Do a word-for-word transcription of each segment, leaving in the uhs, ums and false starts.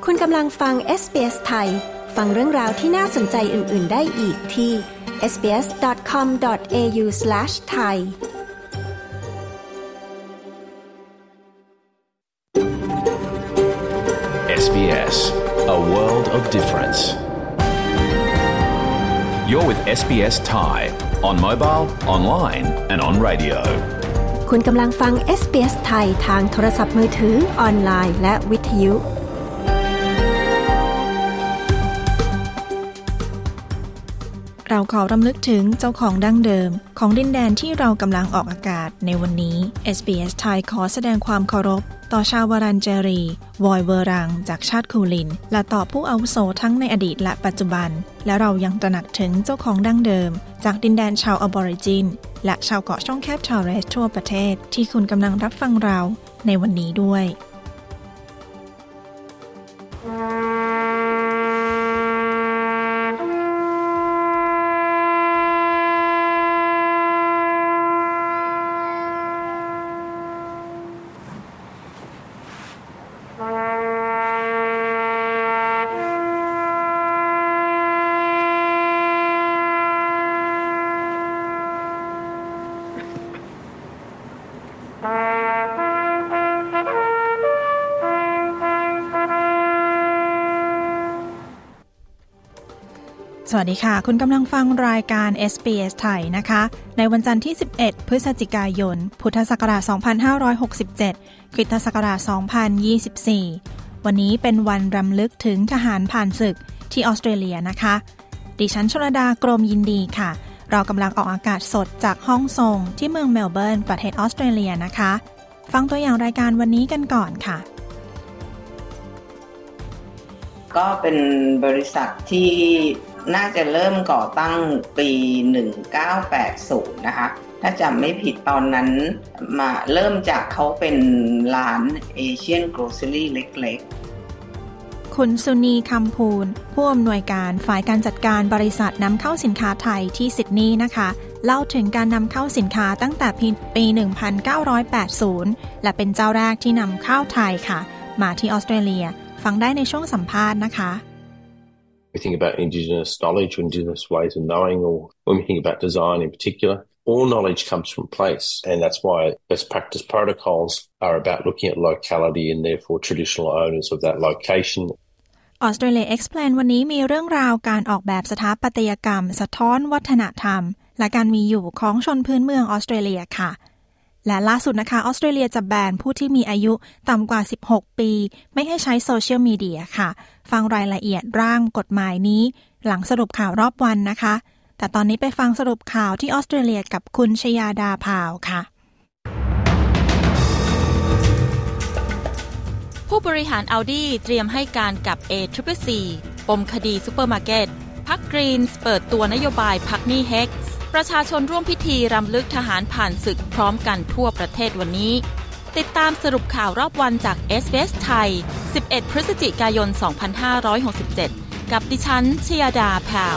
คุณกำลังฟัง เอส บี เอส ไทยฟังเรื่องราวที่น่าสนใจอื่นๆได้อีกที่ เอส บี เอส ดอท คอม ดอท เอ ยู สแลช ไทยเอส บี เอส, a world of difference. You're with เอส บี เอส Thai on mobile, online and on radio. คุณกำลังฟัง เอส บี เอส ไทยทางโทรศัพท์มือถือออนไลน์และวิทยุเราขอรำลึกถึงเจ้าของดั้งเดิมของดินแดนที่เรากำลังออกอากาศในวันนี้ เอส บี เอส ไทยขอแสดงความเคารพต่อชาววารันเจรีวอยเวอรังจากชาติคูลินและต่อผู้อาวุโสทั้งในอดีตและปัจจุบันและเรายังตระหนักถึงเจ้าของดั้งเดิมจากดินแดนชาวออบอริจินและชาวเกาะช่องแคบทอร์เรสทั่วประเทศที่คุณกำลังรับฟังเราในวันนี้ด้วยสวัสดีค่ะคุณกำลังฟังรายการ เอส บี เอส ไทยนะคะในวันจันทร์ที่สิบเอ็ดพฤศจิกายนพุทธศักราชสองพันห้าร้อยหกสิบเจ็ดคริสตศักราชสองพันยี่สิบสี่วันนี้เป็นวันรำลึกถึงทหารผ่านศึกที่ออสเตรเลียนะคะดิฉันชลดากรมยินดีค่ะเรากำลังออกอากาศสดจากห้องส่งที่เมืองเมลเบิร์นประเทศออสเตรเลียนะคะฟังตัวอย่างรายการวันนี้กันก่อนค่ะก็เป็นบริษัทที่น่าจะเริ่มก่อตั้งปีหนึ่งเก้าแปดศูนย์นะคะถ้าจำไม่ผิดตอนนั้นมาเริ่มจากเขาเป็นร้านเอเชียนโกลเซอรี่เล็กๆคุณสุนีคำพูนผู้อำนวยการฝ่ายการจัดการบริษัทนำเข้าสินค้าไทยที่ซิดนีย์นะคะเล่าถึงการนำเข้าสินค้าตั้งแต่ปีหนึ่งพันเก้าร้อยแปดสิบและเป็นเจ้าแรกที่นำเข้าไทยค่ะมาที่ออสเตรเลียฟังได้ในช่วงสัมภาษณ์นะคะ We think about Indigenous knowledge or Indigenous ways of knowing, or when we think about design in particular, all knowledge comes from place, and that's why best practice protocols are about looking at locality and therefore traditional owners of that location. Australia Explain วันนี้มีเรื่องราวการออกแบบสถาปัตยกรรมสะท้อนวัฒนธรรมและการมีอยู่ของชนพื้นเมืองออสเตรเลียค่ะและล่าสุดนะคะออสเตรเลียจะแบนผู้ที่มีอายุต่ำกว่าสิบหกปีไม่ให้ใช้โซเชียลมีเดียค่ะฟังรายละเอียดร่างกฎหมายนี้หลังสรุปข่าวรอบวันนะคะแต่ตอนนี้ไปฟังสรุปข่าวที่ออสเตรเลียกับคุณชยาดาพาวค่ะผู้บริหาร Audi เตรียมให้การกับ เอ ซี ซี ซี ปมคดีซูเปอร์มาร์เก็ตพรรคกรีนส์เปิดตัวนโยบายพักหนี้ เฮกซ์ ประชาชนร่วมพิธีรำลึกทหารผ่านศึกพร้อมกันทั่วประเทศวันนี้ติดตามสรุปข่าวรอบวันจาก เอส บี เอส ไทยสิบเอ็ดพฤศจิกายนสองพันห้าร้อยหกสิบเจ็ดกับดิฉันชยาดาพาว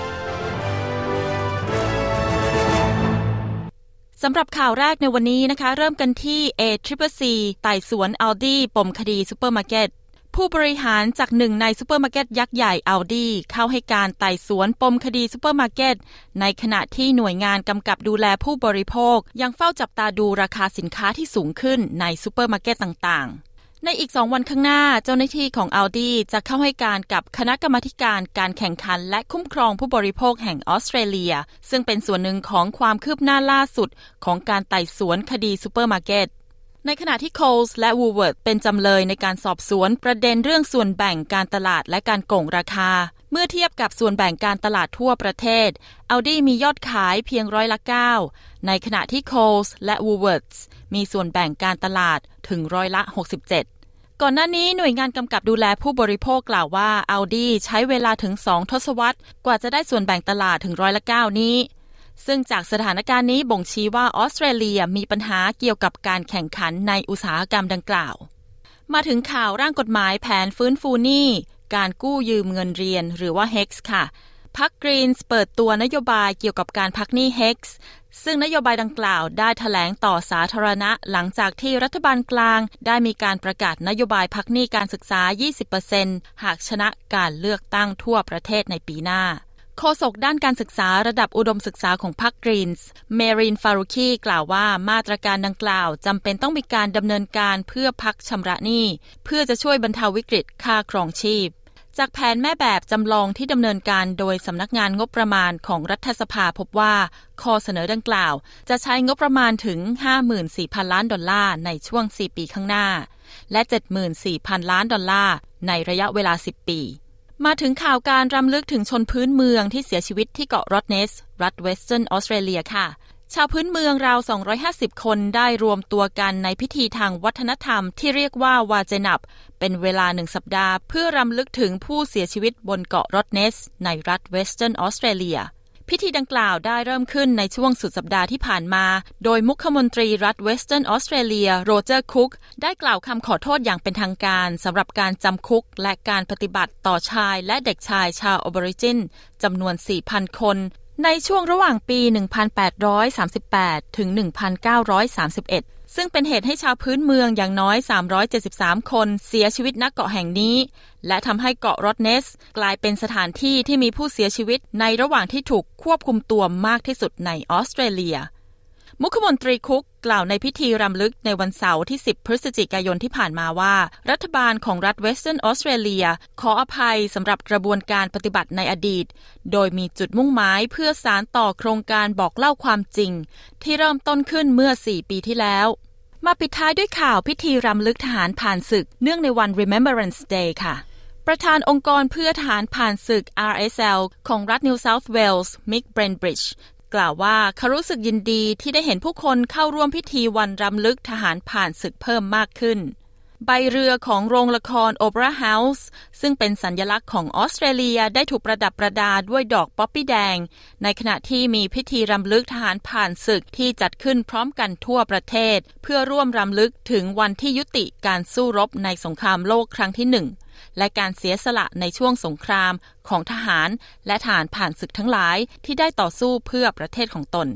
สำหรับข่าวแรกในวันนี้นะคะเริ่มกันที่ เอ ซี ซี ซี ไต่สวน Audi ปมคดีซูเปอร์มาร์เก็ตผู้บริหารจากหนึ่งในซูเปอร์มาร์เก็ตยักษ์ใหญ่ Audi เข้าให้การไต่สวนปมคดีซูเปอร์มาร์เก็ตในขณะที่หน่วยงานกำกับดูแลผู้บริโภคยังเฝ้าจับตาดูราคาสินค้าที่สูงขึ้นในซูเปอร์มาร์เก็ตต่างๆในอีกสองวันข้างหน้าเจ้าหน้าที่ของ Audi จะเข้าให้การกับคณะกรรมาธิการการแข่งขันและคุ้มครองผู้บริโภคแห่งออสเตรเลียซึ่งเป็นส่วนหนึ่งของความคืบหน้าล่าสุดของการไต่สวนคดีซูเปอร์มาร์เก็ตในขณะที่ Coles และ Woolworths เป็นจำเลยในการสอบสวนประเด็นเรื่องส่วนแบ่งการตลาดและการโกงราคาเมื่อเทียบกับส่วนแบ่งการตลาดทั่วประเทศ Audi มียอดขายเพียงร้อยละเก้าในขณะที่ Coles และ Woolworths มีส่วนแบ่งการตลาดถึงร้อยละหกสิบเจ็ดก่อนหน้านี้หน่วยงานกำกับดูแลผู้บริโภคกล่าวว่า Audi ใช้เวลาถึงสองทศวรรษกว่าจะได้ส่วนแบ่งตลาดถึงร้อยละเก้านี้ซึ่งจากสถานการณ์นี้บ่งชี้ว่าออสเตรเลียมีปัญหาเกี่ยวกับการแข่งขันในอุตสาหกรรมดังกล่าวมาถึงข่าวร่างกฎหมายแผนฟื้นฟูหนี้การกู้ยืมเงินเรียนหรือว่า เฮกซ์ ค่ะพรรค Greens เปิดตัวนโยบายเกี่ยวกับการพักหนี้ เฮกซ์ ซึ่งนโยบายดังกล่าวได้แถลงต่อสาธารณะหลังจากที่รัฐบาลกลางได้มีการประกาศนโยบายพักหนี้การศึกษา ยี่สิบเปอร์เซ็นต์ หากชนะการเลือกตั้งทั่วประเทศในปีหน้าโฆษกด้านการศึกษาระดับอุดมศึกษาของพรรค Greens เมริน ฟารุคีกล่าวว่ามาตรการดังกล่าวจำเป็นต้องมีการดำเนินการเพื่อพักชำระหนี้เพื่อจะช่วยบรรเทาวิกฤตค่าครองชีพจากแผนแม่แบบจำลองที่ดำเนินการโดยสำนักงานงบประมาณของรัฐสภาพบว่าข้อเสนอดังกล่าวจะใช้งบประมาณถึง ห้าหมื่นสี่พัน ล้านดอลลาร์ในช่วงสี่ปีข้างหน้าและ เจ็ดหมื่นสี่พัน ล้านดอลลาร์ในระยะเวลาสิบปีมาถึงข่าวการรำลึกถึงชนพื้นเมืองที่เสียชีวิตที่เกาะรอดเนสรัฐเวสเทิร์นออสเตรเลียค่ะชาวพื้นเมืองราวสองร้อยห้าสิบคนได้รวมตัวกันในพิธีทางวัฒนธรรมที่เรียกว่าวาเจนับเป็นเวลาหนึ่งสัปดาห์เพื่อรำลึกถึงผู้เสียชีวิตบนเกาะรอดเนสในรัฐเวสเทิร์นออสเตรเลียพิธีดังกล่าวได้เริ่มขึ้นในช่วงสุดสัปดาห์ที่ผ่านมาโดยมุขมนตรีรัฐเวสเทิร์นออสเตรเลียโรเจอร์คุกได้กล่าวคำขอโทษอย่างเป็นทางการสำหรับการจำคุกและการปฏิบัติต่อชายและเด็กชายชาวออบอริจินจำนวน สี่พัน คนในช่วงระหว่างปี หนึ่งพันแปดร้อยสามสิบแปด ถึง หนึ่งพันเก้าร้อยสามสิบเอ็ด ซึ่งเป็นเหตุให้ชาวพื้นเมืองอย่างน้อย สามร้อยเจ็ดสิบสาม คนเสียชีวิตณเกาะแห่งนี้และทำให้เกาะรอดเนสกลายเป็นสถานที่ที่มีผู้เสียชีวิตในระหว่างที่ถูกควบคุมตัวมากที่สุดในออสเตรเลียมุขมนตรีคุกกล่าวในพิธีรำลึกในวันเสาร์ที่ สิบ พฤศจิกายนที่ผ่านมาว่ารัฐบาลของรัฐเวสเทิร์นออสเตรเลียขออภัยสำหรับกระบวนการปฏิบัติในอดีตโดยมีจุดมุ่งหมายเพื่อสานต่อโครงการบอกเล่าความจริงที่เริ่มต้นขึ้นเมื่อ สี่ปีที่แล้วมาปิดท้ายด้วยข่าวพิธีรำลึกทหารผ่านศึกเนื่องในวัน Remembrance Day ค่ะประธานองค์กรเพื่อทหารผ่านศึก อาร์ เอส แอล ของรัฐ New South Wales มิก เบรนบริดจ์กล่าวว่าเขารู้สึกยินดีที่ได้เห็นผู้คนเข้าร่วมพิธีวันรำลึกทหารผ่านศึกเพิ่มมากขึ้นใบเรือของโรงละครโอเปร่าเฮาส์ซึ่งเป็นสัญลักษณ์ของออสเตรเลียได้ถูกประดับประดาด้วยดอกป๊อปปี้แดงในขณะที่มีพิธีรำลึกทหารผ่านศึกที่จัดขึ้นพร้อมกันทั่วประเทศเพื่อร่วมรำลึกถึงวันที่ยุติการสู้รบในสงครามโลกครั้งที่หนึ่งและการเสียสละในช่วงสงครามของทหารและทหารผ่านศึกทั้งหลายที่ได้ต่อสู้เพื่อประเทศของตน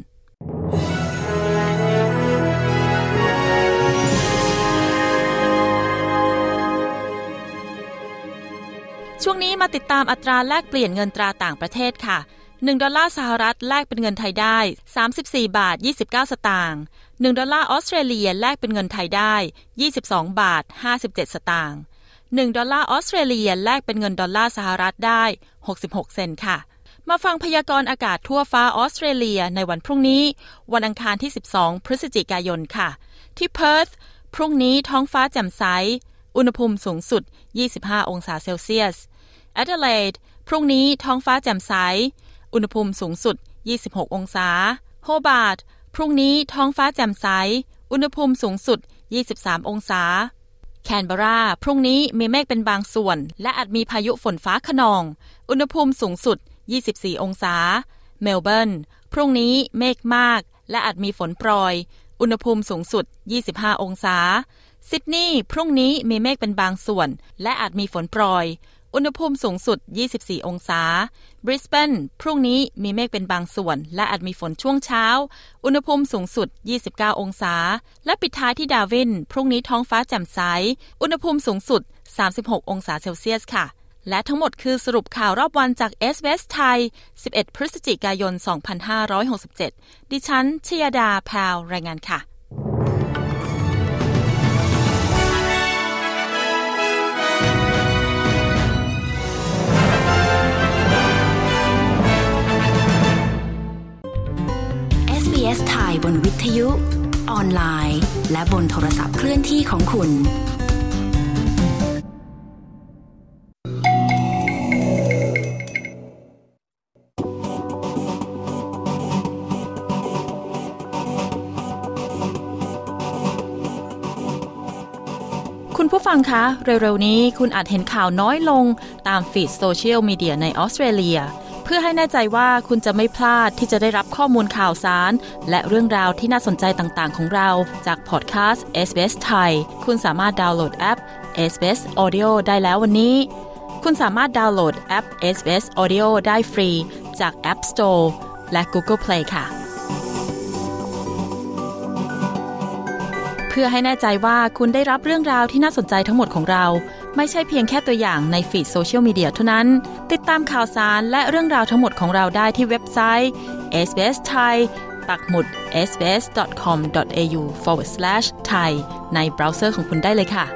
ช่วงนี้มาติดตามอัตราแลกเปลี่ยนเงินตราต่างประเทศค่ะหนึ่งดอลลาร์สหรัฐแลกเป็นเงินไทยได้สามสิบสี่บาทยี่สิบเก้าสตางค์หนึ่งดอลลาร์ออสเตรเลียแลกเป็นเงินไทยได้ยี่สิบสองบาทห้าสิบเจ็ดสตางค์หนึ่งดอลลาร์ออสเตรเลียแลกเป็นเงินดอลลาร์สหรัฐได้หกสิบหกเซนต์ค่ะมาฟังพยากรณ์อากาศทั่วฟ้าออสเตรเลียในวันพรุ่งนี้วันอังคารที่สิบสองพฤศจิกายนค่ะที่เพิร์ธพรุ่งนี้ท้องฟ้าแจ่มใสอุณหภูมิสูงสุดยี่สิบห้าองศาเซลเซียสแอดิเลดพรุ่งนี้ท้องฟ้าแจ่มใสอุณหภูมิสูงสุดยี่สิบหกองศาโฮบาร์ตพรุ่งนี้ท้องฟ้าแจ่มใสอุณหภูมิสูงสุดยี่สิบสามองศาแคนเบอราพรุ่งนี้มีเมฆเป็นบางส่วนและอาจมีพายุฝนฟ้าคะนองอุณหภูมิสูงสุดยี่สิบสี่องศาเมลเบิร์นพรุ่งนี้เมฆมากและอาจมีฝนโปรยอุณหภูมิสูงสุดยี่สิบห้าองศาซิดนีย์พรุ่งนี้มีเมฆเป็นบางส่วนและอาจมีฝนโปรยอุณหภูมิสูงสุดยี่สิบสี่องศาบริสเบนพรุ่งนี้มีเมฆเป็นบางส่วนและอาจมีฝนช่วงเช้าอุณหภูมิสูงสุดยี่สิบเก้าองศาและปิดท้ายที่ดาร์วินพรุ่งนี้ท้องฟ้าแจ่มใสอุณหภูมิสูงสุดสามสิบหกองศาเซลเซียสค่ะและทั้งหมดคือสรุปข่าวรอบวันจาก เอส บี เอส ไทยสิบเอ็ดพฤศจิกายนสองพันห้าร้อยหกสิบเจ็ดดิฉันชยดาแพรวรายงานค่ะเอส บี เอส ไทยบนวิทยุออนไลน์และบนโทรศัพท์เคลื่อนที่ของคุณคุณผู้ฟังคะเร็วๆนี้คุณอาจเห็นข่าวน้อยลงตามฟีดโซเชียลมีเดียในออสเตรเลียเพื่อให้แน่ใจว่าคุณจะไม่พลาดที่จะได้รับข้อมูลข่าวสารและเรื่องราวที่น่าสนใจต่างๆของเราจากพอดแคสต์ เอส บี เอส ไทยคุณสามารถดาวน์โหลดแอป เอส บี เอส Audio ได้แล้ววันนี้คุณสามารถดาวน์โหลดแอป เอส บี เอส Audio ได้ฟรีจาก App Store และ Google Play ค่ะเพื่อให้แน่ใจว่าคุณได้รับเรื่องราวที่น่าสนใจทั้งหมดของเราไม่ใช่เพียงแค่ตัวอย่างในฟีดโซเชียลมีเดียเท่านั้นติดตามข่าวสารและเรื่องราวทั้งหมดของเราได้ที่เว็บไซต์ เอส บี เอส Thai ปักหมุด เอส บี เอส ดอท คอม ดอท เอ ยู สแลช สแลช ไทย ในเบราว์เซอร์ของคุณได้เลยค่ะ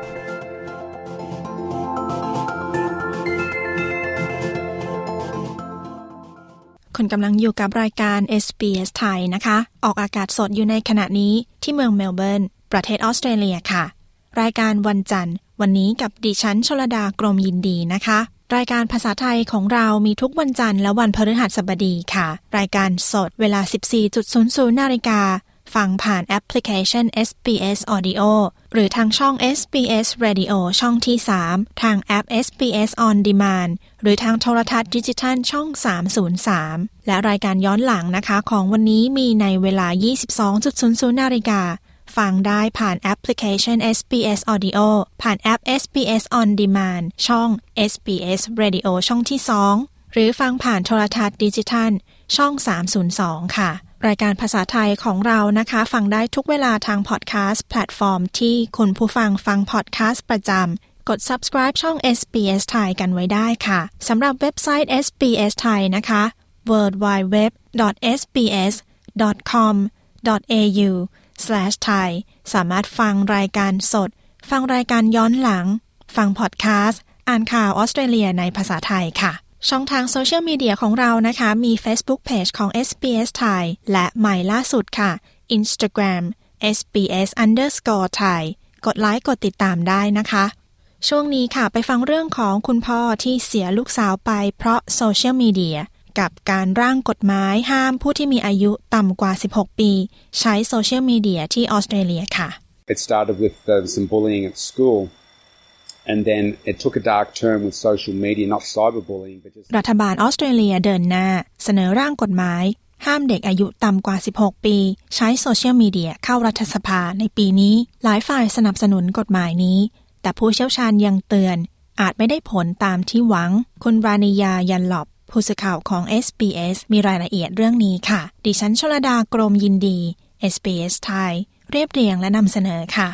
คุณกำลังอยู่กับรายการ เอส บี เอส ไทยนะคะออกอากาศสดอยู่ในขณะนี้ที่เมืองเมลเบิร์นประเทศออสเตรเลียค่ะรายการวันจันทร์วันนี้กับดิฉันชลดากรมยินดีนะคะรายการภาษาไทยของเรามีทุกวันจันทร์และวันพฤหัสบดีค่ะรายการสดเวลา สิบสี่นาฬิกา นฟังผ่านแอปพลิเคชัน เอส บี เอส Audio หรือทางช่อง เอส บี เอส Radio ช่องที่สามทางแอป เอส บี เอส On Demand หรือทางโทรทัศน์ดิจิทัลช่องสามศูนย์สามและรายการย้อนหลังนะคะของวันนี้มีในเวลา ยี่สิบสองนาฬิกาฟังได้ผ่านแอปพลิเคชัน เอส บี เอส Audio ผ่านแอป เอส บี เอส On Demand ช่อง เอส บี เอส Radio ช่องที่สองหรือฟังผ่านโทรทัศน์ดิจิทัลช่องสามศูนย์สองค่ะรายการภาษาไทยของเรานะคะฟังได้ทุกเวลาทางพอดแคสต์แพลตฟอร์มที่คุณผู้ฟังฟังพอดแคสต์ประจำกด Subscribe ช่อง เอส บี เอส Thai กันไว้ได้ค่ะสำหรับเว็บไซต์ เอส บี เอส Thai นะคะ ดับเบิลยู ดับเบิลยู ดับเบิลยู ดอท เอส บี เอส ดอท คอม ดอท เอ ยู สแลช ไทย สามารถฟังรายการสดฟังรายการย้อนหลังฟังพอดแคสต์อ่านข่าวออสเตรเลียในภาษาไทยค่ะช่องทางโซเชียลมีเดียของเรานะคะมี Facebook Page ของ เอส บี เอส Thai และใหม่ล่าสุดค่ะ Instagram เอส บี เอส underscore Thai กดไลค์กดติดตามได้นะคะช่วงนี้ค่ะไปฟังเรื่องของคุณพ่อที่เสียลูกสาวไปเพราะโซเชียลมีเดียกับการร่างกฎหมายห้ามผู้ที่มีอายุต่ำกว่าสิบหกปีใช้โซเชียลมีเดียที่ออสเตรเลียค่ะ It started with uh, some bullying at school and then it took a dark turn with social media not cyberbullying but just รัฐบาลออสเตรเลียเดินหน้าเสนอร่างกฎหมายห้ามเด็กอายุต่ำกว่าสิบหกปีใช้โซเชียลมีเดียเข้ารัฐสภาในปีนี้หลายฝ่ายสนับสนุนกฎหมายนี้แต่ผู้เชี่ยวชาญยังเตือนอาจไม่ได้ผลตามที่หวังคุณรานิยายันหลอบผู้สื่อข่าวของ เอส บี เอส มีรายละเอียดเรื่องนี้ค่ะดิฉันชลดากรมยินดี เอส บี เอส ไทยเรียบเรียงและนำเสนอค่ะ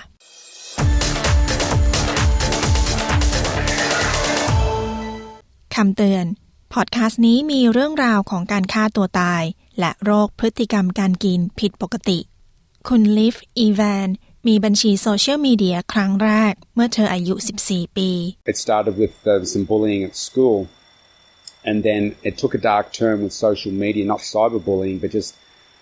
คำเตือนพอดแคสต์นี้มีเรื่องราวของการฆ่าตัวตายและโรคพฤติกรรมการกินผิดปกติคุณลิฟอีแวนมีบัญชีโซเชียลมีเดียครั้งแรกเมื่อเธออายุสิบสี่ปี It started with uh, some bullying at school and then it took a dark turn with social media not cyberbullying but just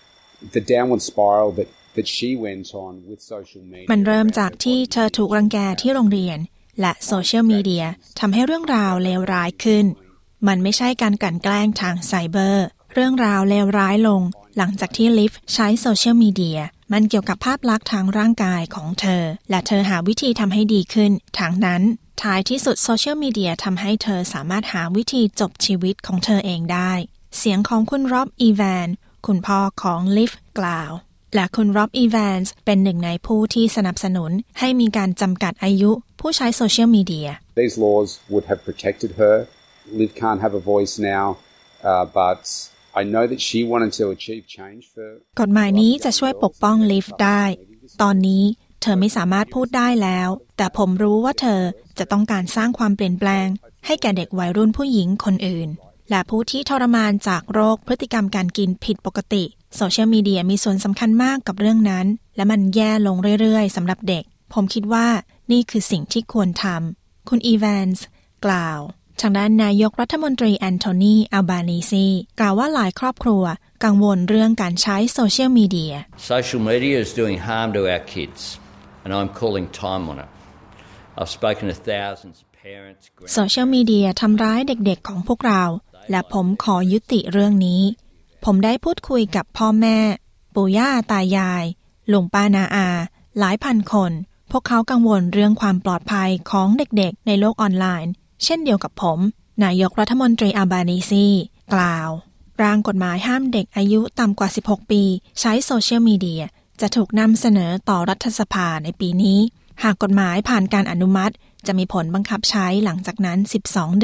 the downward spiral that that she went on with social media มันเริ่มจากที่เธอถูกรังแกที่โรงเรียนและโซเชียลมีเดียทำให้เรื่องราวเลวร้ายขึ้นมันไม่ใช่การกลั่นแกล้งทางไซเบอร์เรื่องราวเลวร้ายลงหลังจากที่ลิฟใช้โซเชียลมีเดียมันเกี่ยวกับภาพลักษณ์ทางร่างกายของเธอและเธอหาวิธีทำให้ดีขึ้นทางนั้นท้ายที่สุดโซเชียลมีเดียทำให้เธอสามารถหาวิธีจบชีวิตของเธอเองได้เสียงของคุณร็อบอีแวนคุณพ่อของลิฟกล่าวและคุณร็อบอีแวนส์เป็นหนึ่งในผู้ที่สนับสนุนให้มีการจำกัดอายุผู้ใช้โซเชียลมีเดีย These laws would have protected her. Liv can't have a voice now, uh, but I know that she wanted to achieve change for กฎหมายนี้จะช่วยปกป้องลิฟได้ตอนนี้เธอไม่สามารถพูดได้แล้วแต่ผมรู้ว่าเธอจะต้องการสร้างความเปลี่ยนแปลงให้แก่เด็กวัยรุ่นผู้หญิงคนอื่นและผู้ที่ทรมานจากโรคพฤติกรรมการกินผิดปกติโซเชียลมีเดียมีส่วนสำคัญมากกับเรื่องนั้นและมันแย่ลงเรื่อยๆสำหรับเด็กผมคิดว่านี่คือสิ่งที่ควรทำคุณอีแวนส์กล่าวทางด้านนายกรัฐมนตรีแอนโทนีอัลบานีซีกล่าวว่าหลายครอบครัวกังวลเรื่องการใช้โซเชียลมีเดีย Social media is doing harm to our kids and I'm calling time on it. I've spoken to thousands of parents. โซเชียลมีเดียทำร้ายเด็กๆของพวกเราและผมขอยุติเรื่องนี้ผมได้พูดคุยกับพ่อแม่ปู่ย่าตายายลุงป้านาอาหลายพันคนพวกเขากังวลเรื่องความปลอดภัยของเด็กๆในโลกออนไลน์เช่นเดียวกับผมนายกรัฐมนตรีอัลบานีซีกล่าวร่างกฎหมายห้ามเด็กอายุต่ำกว่าสิบหกปีใช้โซเชียลมีเดียจะถูกนำเสนอต่อรัฐสภาในปีนี้หากกฎหมายผ่านการอนุมัติจะมีผลบังคับใช้หลังจากนั้นสิบสองเดือน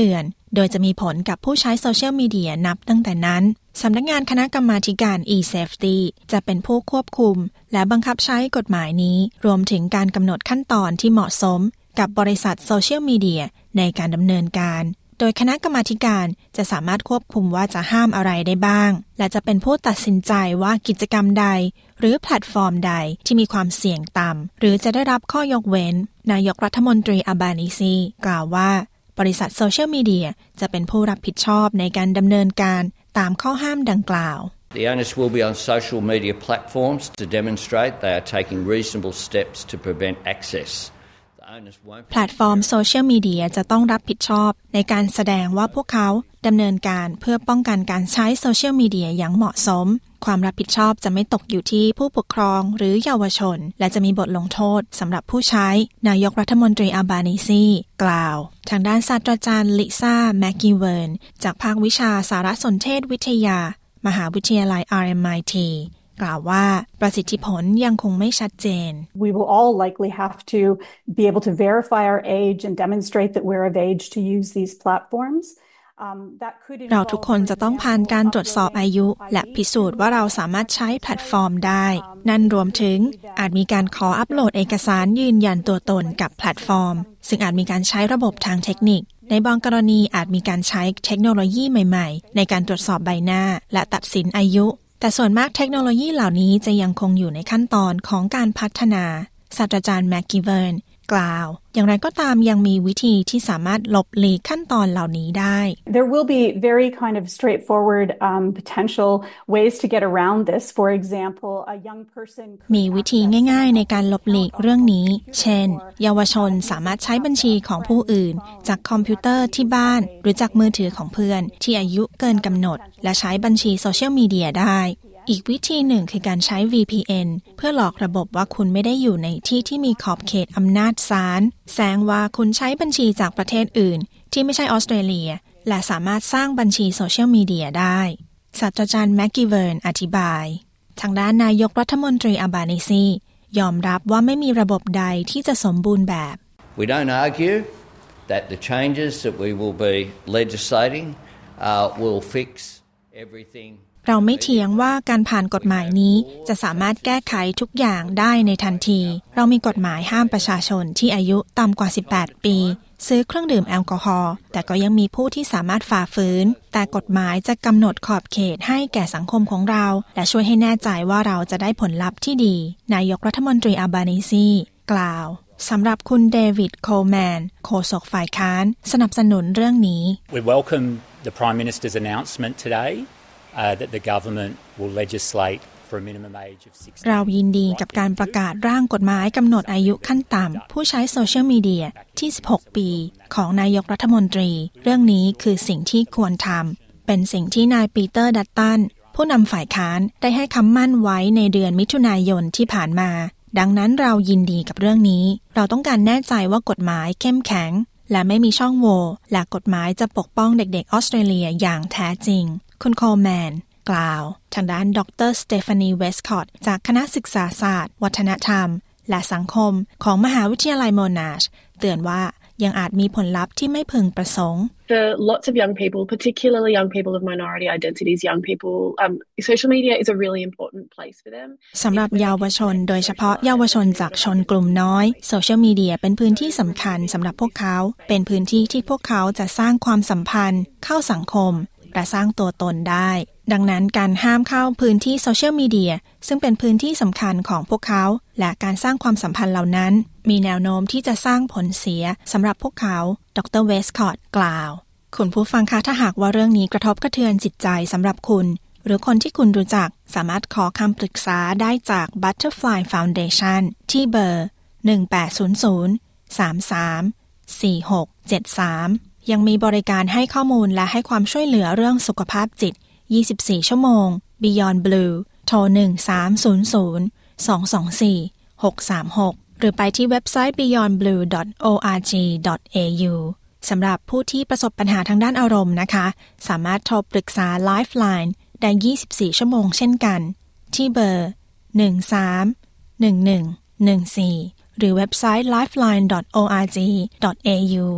โดยจะมีผลกับผู้ใช้โซเชียลมีเดียนับตั้งแต่นั้นสำนักงานคณะกรรมาการ e-Safety จะเป็นผู้ควบคุมและบังคับใช้กฎหมายนี้รวมถึงการกำหนดขั้นตอนที่เหมาะสมกับบริษัทโซเชียลมีเดียในการดำเนินการโดยคณะกรรมาการจะสามารถควบคุมว่าจะห้ามอะไรได้บ้างและจะเป็นผู้ตัดสินใจว่ากิจกรรมใดหรือแพลตฟอร์มใดที่มีความเสี่ยงต่ำหรือจะได้รับข้อยกเว้นนายกรัฐมนตรีอัลบานีซีกล่าวว่าบริษัทโซเชียลมีเดียจะเป็นผู้รับผิดชอบในการดำเนินการตามข้อห้ามดังกล่าว The onus will be on social media platforms to demonstrate they are taking reasonable steps to prevent access. แพลตฟอร์มโซเชียลมีเดียจะต้องรับผิดชอบในการแสดงว่าพวกเขาดำเนินการเพื่อป้องกันการใช้โซเชียลมีเดียอย่างเหมาะสมความรับผิดชอบจะไม่ตกอยู่ที่ผู้ปกครองหรือเยาวชนและจะมีบทลงโทษสำหรับผู้ใช้นายกรัฐมนตรีอัลบานีซีกล่าวทางด้านศาสตราจารย์ลิซ่าแมคกิเวิร์นจากภาควิชาสารสนเทศวิทยามหาวิทยาลัย อาร์ เอ็ม ไอ ที กล่าวว่าประสิทธิผลยังคงไม่ชัดเจน We will all likely have to be able to verify our age and demonstrate that we're of age to use these platforms. เราทุกคนจะต้องผ่านการตรวจสอบอายุและพิสูจน์ว่าเราสามารถใช้แพลตฟอร์มได้นั่นรวมถึงอาจมีการขออัปโหลดเอกสารยืนยันตัวตนกับแพลตฟอร์มซึ่งอาจมีการใช้ระบบทางเทคนิคในบางกรณีอาจมีการใช้เทคโนโลยีใหม่ๆในการตรวจสอบใบหน้าและตัดสินอายุแต่ส่วนมากเทคโนโลยีเหล่านี้จะยังคงอยู่ในขั้นตอนของการพัฒนาศาสตราจารย์แมคกิเวิร์นกล่าวอย่างไรก็ตามยังมีวิธีที่สามารถหลบหลีกขั้นตอนเหล่านี้ได้ There will be very kind of straightforward um, potential ways to get around this. For example, a young person มีวิธีง่ายๆในการหลบหลีกเรื่องนี้เช่นเยาวชนสามารถใช้บัญชีของผู้อื่นจากคอมพิวเตอร์ที่บ้านหรือจากมือถือของเพื่อนที่อายุเกินกำหนดและใช้บัญชีโซเชียลมีเดียได้อีกวิธีหนึ่งคือการใช้ วี พี เอ็น เพื่อหลอกระบบว่าคุณไม่ได้อยู่ในที่ที่มีขอบเขตอำนาจศาลแสดงว่าคุณใช้บัญชีจากประเทศอื่นที่ไม่ใช่ออสเตรเลียและสามารถสร้างบัญชีโซเชียลมีเดียได้ศาสตราจารย์แมคกิเวิร์นอธิบายทางด้านนายกรัฐมนตรีอัลบานีซียอมรับว่าไม่มีระบบใดที่จะสมบูรณ์แบบ We don't argue that the changes that we will be legislating uh, will fix everything เราไม่เถียงว่าการผ่านกฎหมายนี้จะสามารถแก้ไขทุกอย่างได้ในทันทีเรามีกฎหมายห้ามประชาชนที่อายุต่ำกว่าสิบแปดปีซื้อเครื่องดื่มแอลกอฮอล์แต่ก็ยังมีผู้ที่สามารถฝ่าฝืนแต่กฎหมายจะกำหนดขอบเขตให้แก่สังคมของเราและช่วยให้แน่ใจว่าเราจะได้ผลลัพธ์ที่ดีนายกรัฐมนตรีอัลบานีซีกล่าวสำหรับคุณเดวิดโคลแมนโฆษกฝ่ายค้านสนับสนุนเรื่องนี้ We welcome the Prime Minister's announcement today.Uh, that the government will legislate for a minimum age of sixteen. เรายินดีกับการประกาศร่างกฎหมายกำหนดอายุขั้นต่ำผู้ใช้โซเชียลมีเดียที่สิบหกปีของนายกรัฐมนตรีเรื่องนี้คือสิ่งที่ควรทำเป็นสิ่งที่นายปีเตอร์ดัตตันผู้นำฝ่ายค้านได้ให้คำมั่นไว้ในเดือนมิถุนายนที่ผ่านมาดังนั้นเรายินดีกับเรื่องนี้เราต้องการแน่ใจว่ากฎหมายเข้มแข็งและไม่มีช่องโหว่และกฎหมายจะปกป้องเด็กๆออสเตรเลียอย่างแท้จริงคุณโคลแมนกล่าวทางด้านดรสเตฟานีเวสคอตจากคณะศึกษาศาสตร์วัฒนธรรมและสังคมของมหาวิทยาลัยโมนาชเตือนว่ายังอาจมีผลลัพธ์ที่ไม่พึงประสงค์ For lots of young people, particularly young people of minority identities, young people, um, social media is a really important place for them. สำหรับเยาวชนโดยเฉพาะเยาวชนจากชนกลุ่มน้อยโซเชียลมีเดียเป็นพื้นที่สำคัญสำหรับพวกเขาเป็นพื้นที่ที่พวกเขาจะสร้างความสัมพันธ์เข้าสังคมและสร้างตัวตนได้ดังนั้นการห้ามเข้าพื้นที่โซเชียลมีเดียซึ่งเป็นพื้นที่สำคัญของพวกเขาและการสร้างความสัมพันธ์เหล่านั้นมีแนวโน้มที่จะสร้างผลเสียสำหรับพวกเขาดรเวสคอตกล่าวคุณผู้ฟังคะถ้าหากว่าเรื่องนี้กระทบกระเทือนจิตใจสำหรับคุณหรือคนที่คุณรู้จักสามารถขอคำปรึกษาได้จาก Butterfly Foundation ที่เบอร์หนึ่งแปดศูนย์ ศูนย์ สาม สาม สี่ หก เจ็ด สามยังมีบริการให้ข้อมูลและให้ความช่วยเหลือเรื่องสุขภาพจิตยี่สิบสี่ชั่วโมง Beyond Blue โทรหนึ่ง สาม ศูนย์ ศูนย์ สอง สอง สี่ หก สาม หกหรือไปที่เว็บไซต์ beyond blue dot org dot a u สำหรับผู้ที่ประสบปัญหาทางด้านอารมณ์นะคะสามารถโทรปรึกษา Lifeline ได้ยี่สิบสี่ชั่วโมงเช่นกันที่เบอร์หนึ่ง สาม หนึ่ง หนึ่ง หนึ่ง สี่หรือเว็บไซต์ lifeline dot org dot a u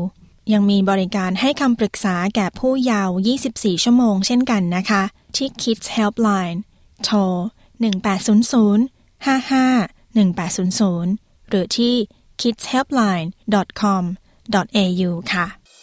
ยังมีบริการให้คำปรึกษาแก่ผู้เยาว์ยี่สิบสี่ชั่วโมงเช่นกันนะคะที่ Kids Helpline โทรหนึ่งแปดศูนย์ศูนย์ ห้าห้า หนึ่งแปดศูนย์ศูนย์หรือที่ คิดส์เฮลป์ไลน์ ดอท คอม ดอท เอ ยู ค่ะ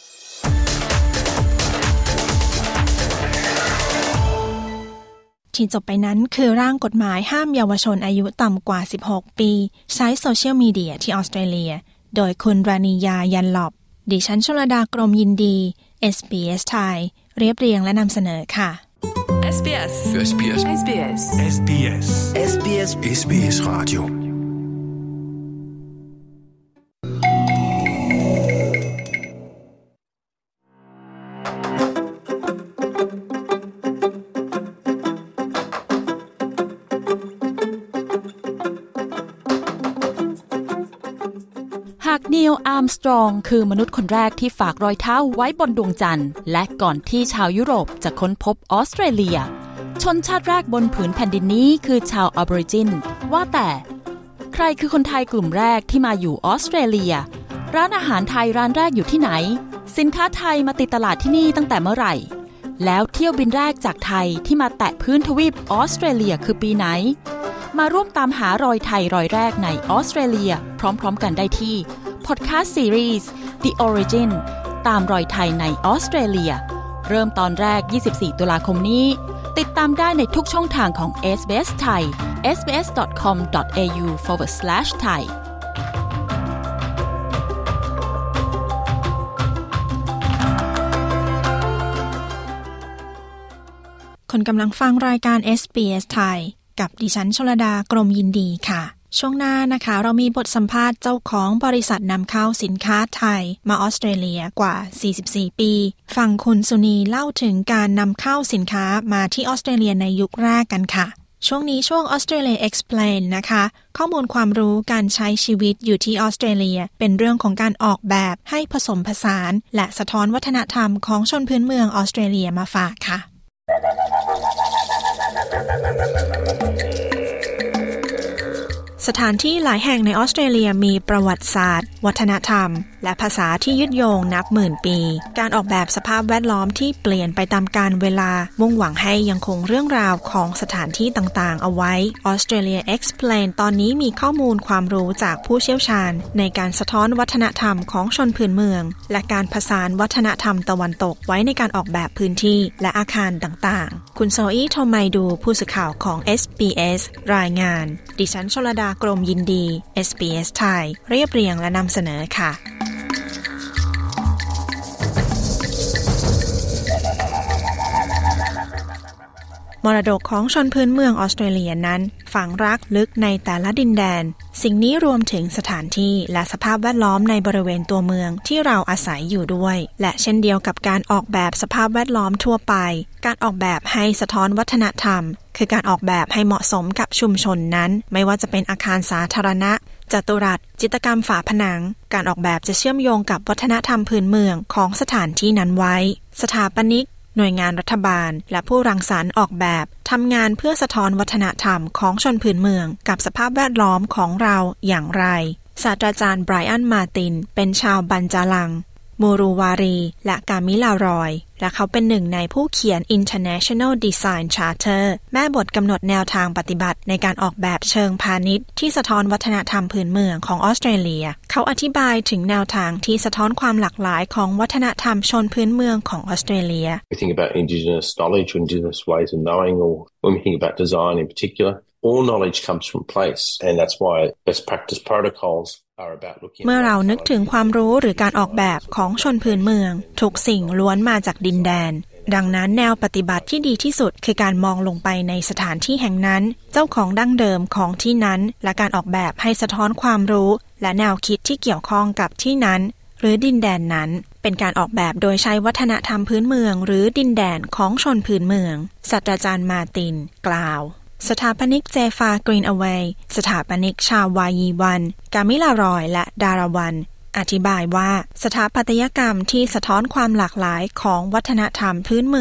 ที่จบไปนั้นคือร่างกฎหมายห้ามเยาวชนอายุต่ำกว่าสิบหกปีใช้โซเชียลมีเดียที่ออสเตรเลียโดยคุณราณียายันหลอบดิฉันชลดากรมยินดี เอส บี เอส ไทยเรียบเรียงและนำเสนอค่ะเอส บี เอส เอส บี เอส เอส บี เอส เอส บี เอส เอส บี เอส เอส บี เอส Radio หากนีล อาร์มสตรองคือมนุษย์คนแรกที่ฝากรอยเท้าไว้บนดวงจันทร์และก่อนที่ชาวยุโรปจะค้นพบออสเตรเลียชนชาติแรกบนผืนแผ่นดินนี้คือชาวออบอริจินว่าแต่ใครคือคนไทยกลุ่มแรกที่มาอยู่ออสเตรเลียร้านอาหารไทยร้านแรกอยู่ที่ไหนสินค้าไทยมาติดตลาดที่นี่ตั้งแต่เมื่อไหร่แล้วเที่ยวบินแรกจากไทยที่มาแตะพื้นทวีปออสเตรเลียคือปีไหนมาร่วมตามหารอยไทยรอยแรกในออสเตรเลียพร้อมๆกันได้ที่พอดแคสต์ซีรีส์ The Origin ตามรอยไทยในออสเตรเลียเริ่มตอนแรกยี่สิบสี่ตุลาคมนี้ติดตามได้ในทุกช่องทางของ เอส บี เอส ไทย เอส บี เอส ดอท คอม ดอท เอ ยู สแลช ไทยคุณกำลังฟังรายการ เอส บี เอส ไทยกับดิฉันชลดากรมยินดีค่ะช่วงหน้านะคะเรามีบทสัมภาษณ์เจ้าของบริษัทนำเข้าสินค้าไทยมาออสเตรเลียกว่าสี่สิบสี่ปีฟังคุณสุนีเล่าถึงการนำเข้าสินค้ามาที่ออสเตรเลียในยุคแรกกันค่ะช่วงนี้ช่วง Australia Explain นะคะข้อมูลความรู้การใช้ชีวิตอยู่ที่ออสเตรเลียเป็นเรื่องของการออกแบบให้ผสมผสานและสะท้อนวัฒนธรรมของชนพื้นเมืองออสเตรเลียมาฝากค่ะสถานที่หลายแห่งในออสเตรเลียมีประวัติศาสตร์วัฒนธรรมและภาษาที่ยึดโยงนับหมื่นปีการออกแบบสภาพแวดล้อมที่เปลี่ยนไปตามกาลเวลามุ่งหวังให้ยังคงเรื่องราวของสถานที่ต่างๆเอาไว้ Australia Explain ตอนนี้มีข้อมูลความรู้จากผู้เชี่ยวชาญในการสะท้อนวัฒนธรรมของชนพื้นเมืองและการผสานวัฒนธรรมตะวันตกไว้ในการออกแบบพื้นที่และอาคารต่างๆคุณโซอี้โทไมดูผู้สื่อข่าวของ เอส บี เอส รายงานดิฉันชลดากรมยินดี เอส บี เอส ไทยเรียบเรียงและนำเสนอค่ะมรดกของชนพื้นเมืองออสเตรเลียนั้นฝังรากลึกในแต่ละดินแดนสิ่งนี้รวมถึงสถานที่และสภาพแวดล้อมในบริเวณตัวเมืองที่เราอาศัยอยู่ด้วยและเช่นเดียวกับการออกแบบสภาพแวดล้อมทั่วไปการออกแบบให้สะท้อนวัฒนธรรมคือการออกแบบให้เหมาะสมกับชุมชนนั้นไม่ว่าจะเป็นอาคารสาธารณะจัตุรัสจิตรกรรมฝาผนังการออกแบบจะเชื่อมโยงกับวัฒนธรรมพื้นเมืองของสถานที่นั้นไว้สถาปนิกหน่วยงานรัฐบาลและผู้รังสรรค์ออกแบบทำงานเพื่อสะท้อนวัฒนธรรมของชนพื้นเมืองกับสภาพแวดล้อมของเราอย่างไรศาสตราจารย์ไบรอันมาร์ตินเป็นชาวบันจาลังมูรูวารีและกามิลารอยและเขาเป็นหนึ่งในผู้เขียน International Design Charter แม่บทกำหนดแนวทางปฏิบัติในการออกแบบเชิงพาณิชย์ที่สะท้อนวัฒนธรรมพื้นเมืองของออสเตรเลียเขาอธิบายถึงแนวทางที่สะท้อนความหลากหลายของวัฒนธรรมชนพื้นเมืองของออสเตรเลีย We think about Indigenous knowledge or Indigenous ways of knowing, or when we think about design in particular, all knowledge comes from place, and that's why best practice protocols เมื่อเรานึกถึงความรู้หรือการออกแบบของชนพื้นเมืองทุกสิ่งล้วนมาจากดินแดนดังนั้นแนวปฏิบัติที่ดีที่สุดคือการมองลงไปในสถานที่แห่งนั้นเจ้าของดั้งเดิมของที่นั้นและการออกแบบให้สะท้อนความรู้และแนวคิดที่เกี่ยวข้องกับที่นั้นหรือดินแดนนั้นเป็นการออกแบบโดยใช้วัฒนธรรมพื้นเมืองหรือดินแดนของชนพื้นเมืองศาสตราจารย์มาร์ตินกล่าวสถาปนิกเจฟากรีนอเวย์สถาปนิกชาววายีวันกามิลารอยและดาราวันอธิบายว่าสถาปัตยกรรมที่สะท้อนความหลากหลายของวัฒนธรรมพื้นเมือง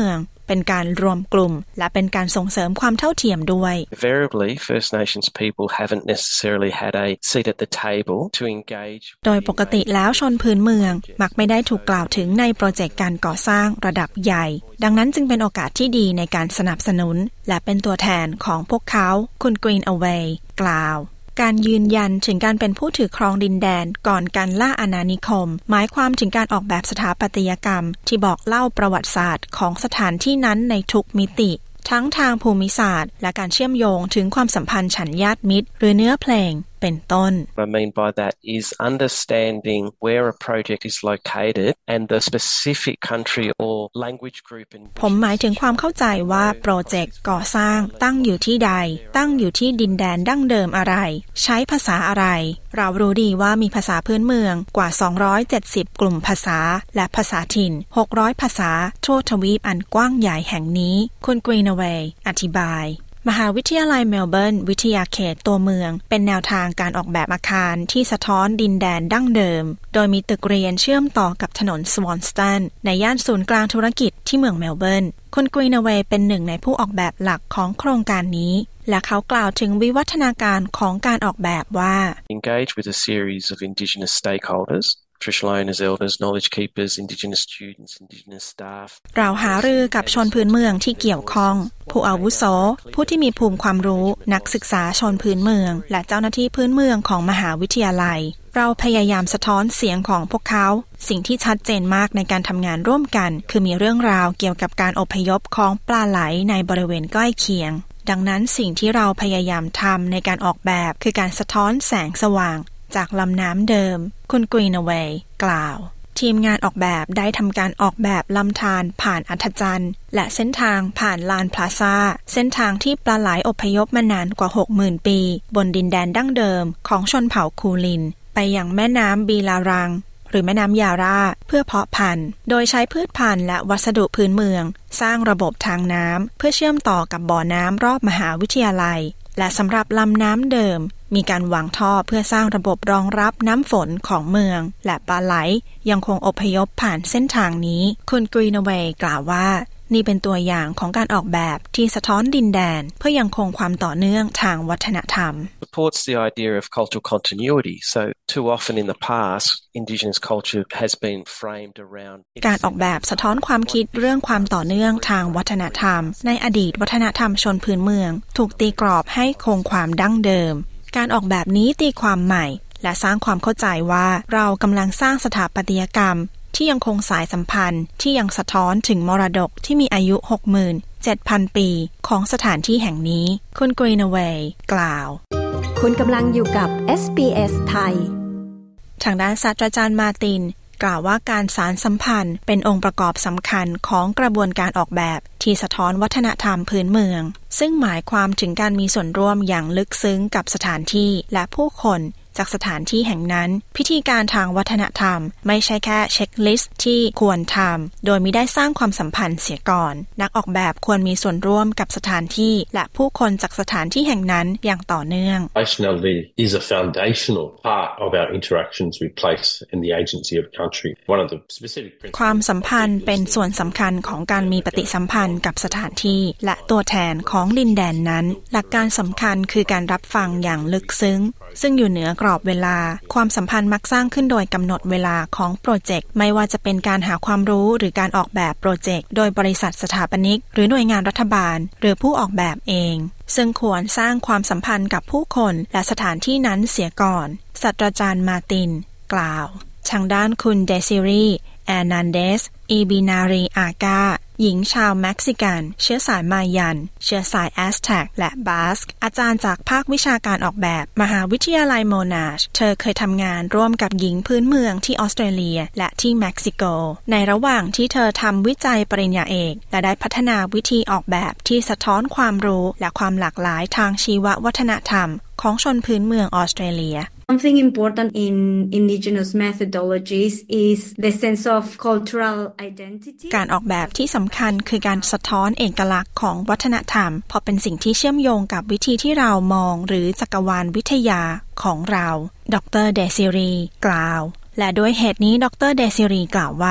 เป็นการรวมกลุ่มและเป็นการส่งเสริมความเท่าเทียมด้วย Invariably, First Nations people haven't necessarily had a seat at the table to engage โดยปกติแล้วชนพื้นเมืองมักไม่ได้ถูกกล่าวถึงในโปรเจกต์การก่อสร้างระดับใหญ่ดังนั้นจึงเป็นโอกาสที่ดีในการสนับสนุนและเป็นตัวแทนของพวกเขาคุณ Greenaway กล่าวการยืนยันถึงการเป็นผู้ถือครองดินแดนก่อนการล่าอาณานิคมหมายความถึงการออกแบบสถาปัตยกรรมที่บอกเล่าประวัติศาสตร์ของสถานที่นั้นในทุกมิติทั้งทางภูมิศาสตร์และการเชื่อมโยงถึงความสัมพันธ์ฉันญาติมิตรหรือเนื้อเพลงเป็นต้น What I mean by that is understanding where a project is located and the specific country or language group in ผมหมายถึงความเข้าใจว่าโปรเจกต์ก่อสร้างตั้งอยู่ที่ใดตั้งอยู่ที่ดินแดนดั้งเดิมอะไรใช้ภาษาอะไรเรารู้ดีว่ามีภาษาพื้นเมืองกว่าสองร้อยเจ็ดสิบกลุ่มภาษาและภาษาถิ่นหกร้อยภาษาทั่วทวีปอันกว้างใหญ่แห่งนี้คุณ Greenaway อธิบายมหาวิทยาลัยเมลเบิร์นวิทยาเขตตัวเมืองเป็นแนวทางการออกแบบอาคารที่สะท้อนดินแดนดั้งเดิมโดยมีตึกเรียนเชื่อมต่อกับถนนสวอนสตันในย่านศูนย์กลางธุรกิจที่เมืองเมลเบิร์นคุณ Greenaway เป็นหนึ่งในผู้ออกแบบหลักของโครงการนี้และเขากล่าวถึงวิวัฒนาการของการออกแบบว่า Engage with a series of Indigenous stakeholders Traditional owners, elders, knowledge keepers, Indigenous students, Indigenous staff เราหารือกับชนพื้นเมืองที่เกี่ยวข้องผู้อาวุโสผู้ที่มีภูมิความรู้นักศึกษาชนพื้นเมืองและเจ้าหน้าที่พื้นเมืองของมหาวิทยาลัยเราพยายามสะท้อนเสียงของพวกเขาสิ่งที่ชัดเจนมากในการทำงานร่วมกันคือมีเรื่องราวเกี่ยวกับการอพยพของปลาไหลในบริเวณใกล้เคียงดังนั้นสิ่งที่เราพยายามทำในการออกแบบคือการสะท้อนแสงสว่างจากลำน้ำเดิมคุณ Greenaway กล่าวทีมงานออกแบบได้ทำการออกแบบลำธารผ่านอัฐจันทร์และเส้นทางผ่านลานพลาซ่าเส้นทางที่ปลาไหลอพยพมานานกว่า หกหมื่น ปีบนดินแดนดั้งเดิมของชนเผ่าคูลินไปยังแม่น้ำบีลารังหรือแม่น้ำยาราเพื่อเพาะพันธุ์โดยใช้พืชพันธุ์และวัสดุพื้นเมืองสร้างระบบทางน้ำเพื่อเชื่อมต่อกับบ่อน้ำรอบมหาวิทยาลัยและสำหรับลำน้ำเดิมมีการวางท่อเพื่อสร้างระบบรองรับน้ำฝนของเมืองและปลาไหลยังคงอพยพผ่านเส้นทางนี้คุณ Greenaway กล่าวว่านี่เป็นตัวอย่างของการออกแบบที่สะท้อนดินแดนเพื่อยังคงความต่อเนื่องทางวัฒนธรรม Supports the idea of cultural continuity. So too often in the past, Indigenous culture has been framed around การออกแบบสะท้อนความคิดเรื่องความต่อเนื่องทางวัฒนธรรมในอดีตวัฒนธรรมชนพื้นเมืองถูกตีกรอบให้คงความดั้งเดิมการออกแบบนี้ตีความใหม่และสร้างความเข้าใจว่าเรากำลังสร้างสถาปัตยกรรมที่ยังคงสายสัมพันธ์ที่ยังสะท้อนถึงมรดกที่มีอายุ หกหมื่นเจ็ดพัน ปีของสถานที่แห่งนี้คุณ Greenaway กล่าวคุณกำลังอยู่กับ เอส บี เอส ไทยทางด้านศาสตราจารย์มาร์ตินกล่าวว่าการสานสัมพันธ์เป็นองค์ประกอบสำคัญของกระบวนการออกแบบที่สะท้อนวัฒนธรรมพื้นเมืองซึ่งหมายความถึงการมีส่วนร่วมอย่างลึกซึ้งกับสถานที่และผู้คนจากสถานที่แห่งนั้นพิธีการทางวัฒนธรรมไม่ใช่แค่เช็คลิสต์ที่ควรทำโดยมิได้สร้างความสัมพันธ์เสียก่อนนักออกแบบควรมีส่วนร่วมกับสถานที่และผู้คนจากสถานที่แห่งนั้นอย่างต่อเนื่อง Relationality is a foundational part of our interactions with place and the agency of country. One of the specific ความสัมพันธ์เป็นส่วนสำคัญของการมีปฏิสัมพันธ์กับสถานที่และตัวแทนของดินแดนนั้นหลักการสำคัญคือการรับฟังอย่างลึกซึ้งซึ่งอยู่เหนือกรอบเวลาความสัมพันธ์มักสร้างขึ้นโดยกำหนดเวลาของโปรเจกต์ไม่ว่าจะเป็นการหาความรู้หรือการออกแบบโปรเจกต์โดยบริษัทสถาปนิกหรือหน่วยงานรัฐบาลหรือผู้ออกแบบเองซึ่งควรสร้างความสัมพันธ์กับผู้คนและสถานที่นั้นเสียก่อนศาสตราจารย์มาร์ตินกล่าวทางด้านคุณเดซิรีแอร์นันเดสอีบินารีอากาหญิงชาวเม็กซิกันเชื้อสายมายันเชื้อสายแอสแท็กและบาสก์อาจารย์จากภาควิชาการออกแบบมหาวิทยาลัยโมนาชเธอเคยทำงานร่วมกับหญิงพื้นเมืองที่ออสเตรเลียและที่เม็กซิโกในระหว่างที่เธอทำวิจัยปริญญาเอกและได้พัฒนาวิธีออกแบบที่สะท้อนความรู้และความหลากหลายทางชีววัฒนธรรมของชนพื้นเมืองออสเตรเลีย Something important in indigenous methodologies is the sense of cultural identity. การออกแบบที่สำคัญคือการสะท้อนเอกลักษณ์ของวัฒนธรรมเพราะเป็นสิ่งที่เชื่อมโยงกับวิธีที่เรามองหรือจักรวาลวิทยาของเราดรเดซิรีกล่าวและด้วยเหตุนี้ดรเดซิรีกล่าวว่า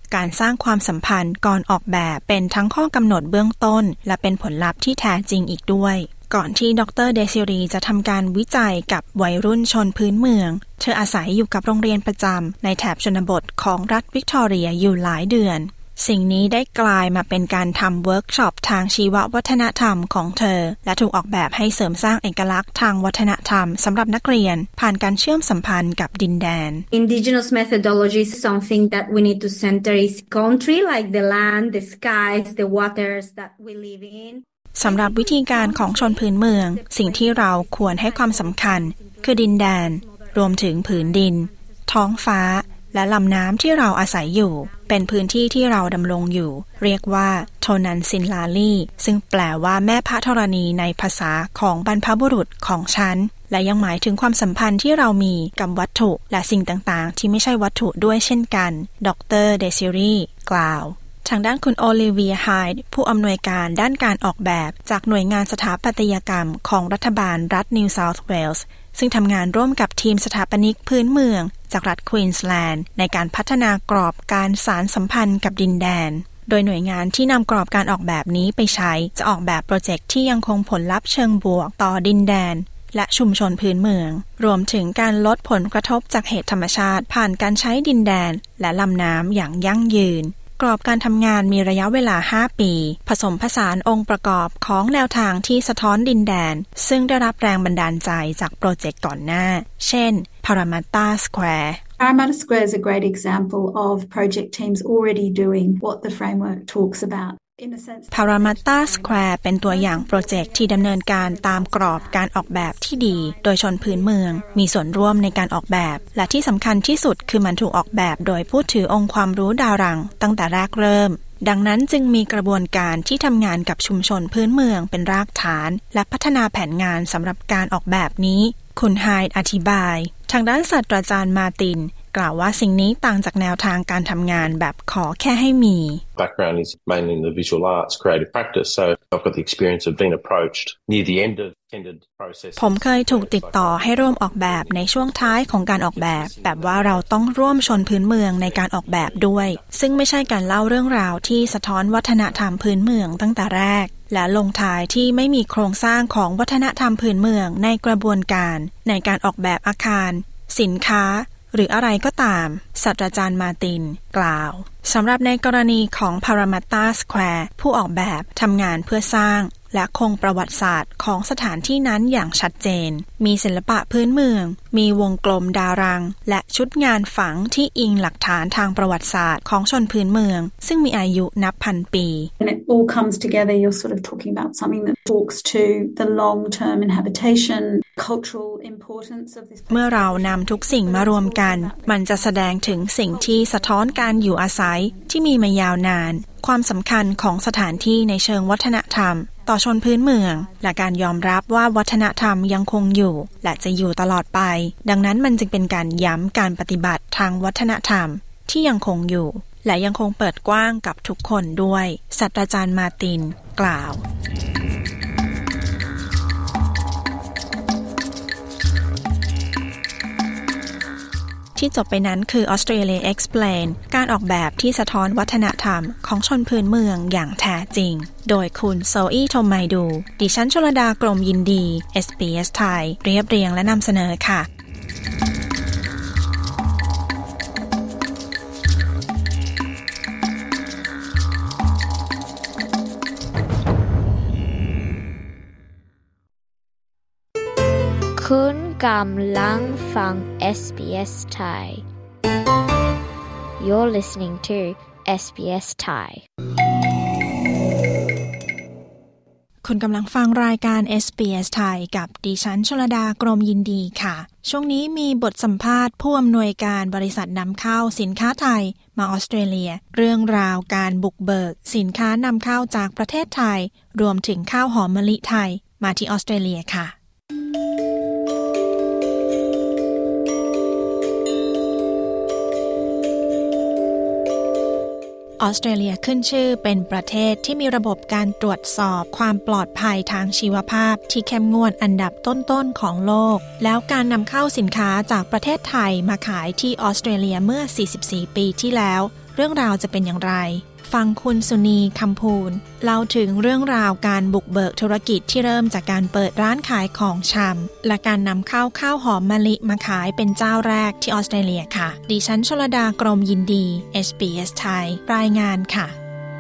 การสร้างความสัมพันธ์ก่อนออกแบบเป็นทั้งข้อกำหนดเบื้องต้นและเป็นผลลัพธ์ที่แท้จริงอีกด้วยก่อนที่ดรเดซิรีจะทำการวิจัยกับวัยรุ่นชนพื้นเมืองเธออาศัยอยู่กับโรงเรียนประจำในแถบชนบทของรัฐวิกตอเรียอยู่หลายเดือนสิ่งนี้ได้กลายมาเป็นการทำเวิร์กช็อปทางชีววัฒนธรรมของเธอและถูกออกแบบให้เสริมสร้างเอกลักษณ์ทางวัฒนธรรมสำหรับนักเรียนผ่านการเชื่อมสัมพันธ์กับดินแดน Indigenous methodology is something that we need to center is country like the land, the skies, the waters that we live in สำหรับวิธีการของชนพื้นเมืองสิ่งที่เราควรให้ความสำคัญคือดินแดนรวมถึงผืนดินท้องฟ้าและลำน้ำที่เราอาศัยอยู่เป็นพื้นที่ที่เราดำรงอยู่เรียกว่าโทนันซินลาลีซึ่งแปลว่าแม่พระธรณีในภาษาของบรรพบุรุษของฉันและยังหมายถึงความสัมพันธ์ที่เรามีกับวัตถุและสิ่งต่างๆที่ไม่ใช่วัตถุด้วยเช่นกันดรเดซิรีกล่าวทางด้านคุณโอลิเวียไฮด์ผู้อำนวยการด้านการออกแบบจากหน่วยงานสถาปัตยกรรมของรัฐบาลรัฐนิวเซาท์เวลส์ซึ่งทำงานร่วมกับทีมสถาปนิกพื้นเมืองจากรัฐควีนสแลนด์ในการพัฒนากรอบการสานสัมพันธ์กับดินแดนโดยหน่วยงานที่นำกรอบการออกแบบนี้ไปใช้จะออกแบบโปรเจกต์ที่ยังคงผลลัพธ์เชิงบวกต่อดินแดนและชุมชนพื้นเมืองรวมถึงการลดผลกระทบจากเหตุธรรมชาติผ่านการใช้ดินแดนและลำน้ำอย่างยั่งยืนกรอบการทำงานมีระยะเวลาห้าปีผสมผสานองค์ประกอบของแนวทางที่สะท้อนดินแดนซึ่งได้รับแรงบันดาลใจจากโปรเจกต์ก่อนหน้าเช่น Parramatta Square Parramatta Square is a great example of project teams already doing what the framework talks about Parramatta Square เป็นตัวอย่างโปรเจกต์ที่ดำเนินการตามกรอบการออกแบบที่ดีโดยชนพื้นเมืองมีส่วนร่วมในการออกแบบและที่สำคัญที่สุดคือมันถูกออกแบบโดยผู้ถือองค์ความรู้ดารังตั้งแต่แรกเริ่มดังนั้นจึงมีกระบวนการที่ทำงานกับชุมชนพื้นเมืองเป็นรากฐานและพัฒนาแผนงานสำหรับการออกแบบนี้คุณไฮด์อธิบายทางด้านศาสตราจารย์มาตินกล่าวว่าสิ่งนี้ต่างจากแนวทางการทำงานแบบขอแค่ให้มี Background is mainly in the visual arts, creative practice, so I've got the experience of being approached near the end of tendered process. ผมเคยถูกติดต่อให้ร่วมออกแบบในช่วงท้ายของการออกแบบแบบว่าเราต้องร่วมชนพื้นเมืองในการออกแบบด้วยซึ่งไม่ใช่การเล่าเรื่องราวที่สะท้อนวัฒนธรรมพื้นเมืองตั้งแต่แรกและลงท้ายที่ไม่มีโครงสร้างของวัฒนธรรมพื้นเมืองในกระบวนการในการออกแบบอาคารสินค้าหรืออะไรก็ตามศาสตราจารย์มาตินกล่าวสำหรับในกรณีของ Parramatta Square ผู้ออกแบบทำงานเพื่อสร้างและคงประวัติศาสตร์ของสถานที่นั้นอย่างชัดเจนมีศิลปะพื้นเมืองมีวงกลมดารังและชุดงานฝังที่อิงหลักฐานทางประวัติศาสตร์ของชนพื้นเมืองซึ่งมีอายุนับพันปี When it all comes together, you're sort of talking about something that talks to the long-term inhabitation, cultural importance of this. เมื่อเรานำทุกสิ่งมารวมกันมันจะแสดงถึงสิ่งที่สะท้อนการอยู่อาศัยที่มีมายาวนานความสำคัญของสถานที่ในเชิงวัฒนธรรมต่อชนพื้นเมืองและการยอมรับว่าวัฒนธรรมยังคงอยู่และจะอยู่ตลอดไปดังนั้นมันจึงเป็นการย้ำการปฏิบัติทางวัฒนธรรมที่ยังคงอยู่และยังคงเปิดกว้างกับทุกคนด้วยศาสตราจารย์มาตินกล่าวที่จบไปนั้นคือ Australia Explain การออกแบบที่สะท้อนวัฒนธรรมของชนพื้นเมืองอย่างแท้จริงโดยคุณโซอี้ทมไมดูดิฉันชลดากรมยินดี เอส บี เอส ไทยเรียบเรียงและนำเสนอค่ะคุณกำลังฟัง เอส บี เอส Thai You're listening to เอส บี เอส Thai คุณกำลังฟังรายการ เอส บี เอส ไทยกับดิฉันชลดากรมยินดีค่ะช่วงนี้มีบทสัมภาษณ์ผู้อำนวยการบริษัทนำเข้าสินค้าไทยมาออสเตรเลียเรื่องราวการบุกเบิกสินค้านำเข้าจากประเทศไทยรวมถึงข้าวหอมมะลิไทยมาที่ออสเตรเลียค่ะออสเตรเลียขึ้นชื่อเป็นประเทศที่มีระบบการตรวจสอบความปลอดภัยทางชีวภาพที่เข้มงวดอันดับต้นๆของโลกแล้วการนำเข้าสินค้าจากประเทศไทยมาขายที่ออสเตรเลียเมื่อสี่สิบสี่ปีที่แล้วเรื่องราวจะเป็นอย่างไรฟังคุณสุนีคำพูนเล่าถึงเรื่องราวการบุกเบิกธุรกิจที่เริ่มจากการเปิดร้านขายของชำและการนำเข้าข้าวหอมมะลิมาขายเป็นเจ้าแรกที่ออสเตรเลียค่ะดิฉันชลดากรมยินดี เอส บี เอส ไทยรายงานค่ะ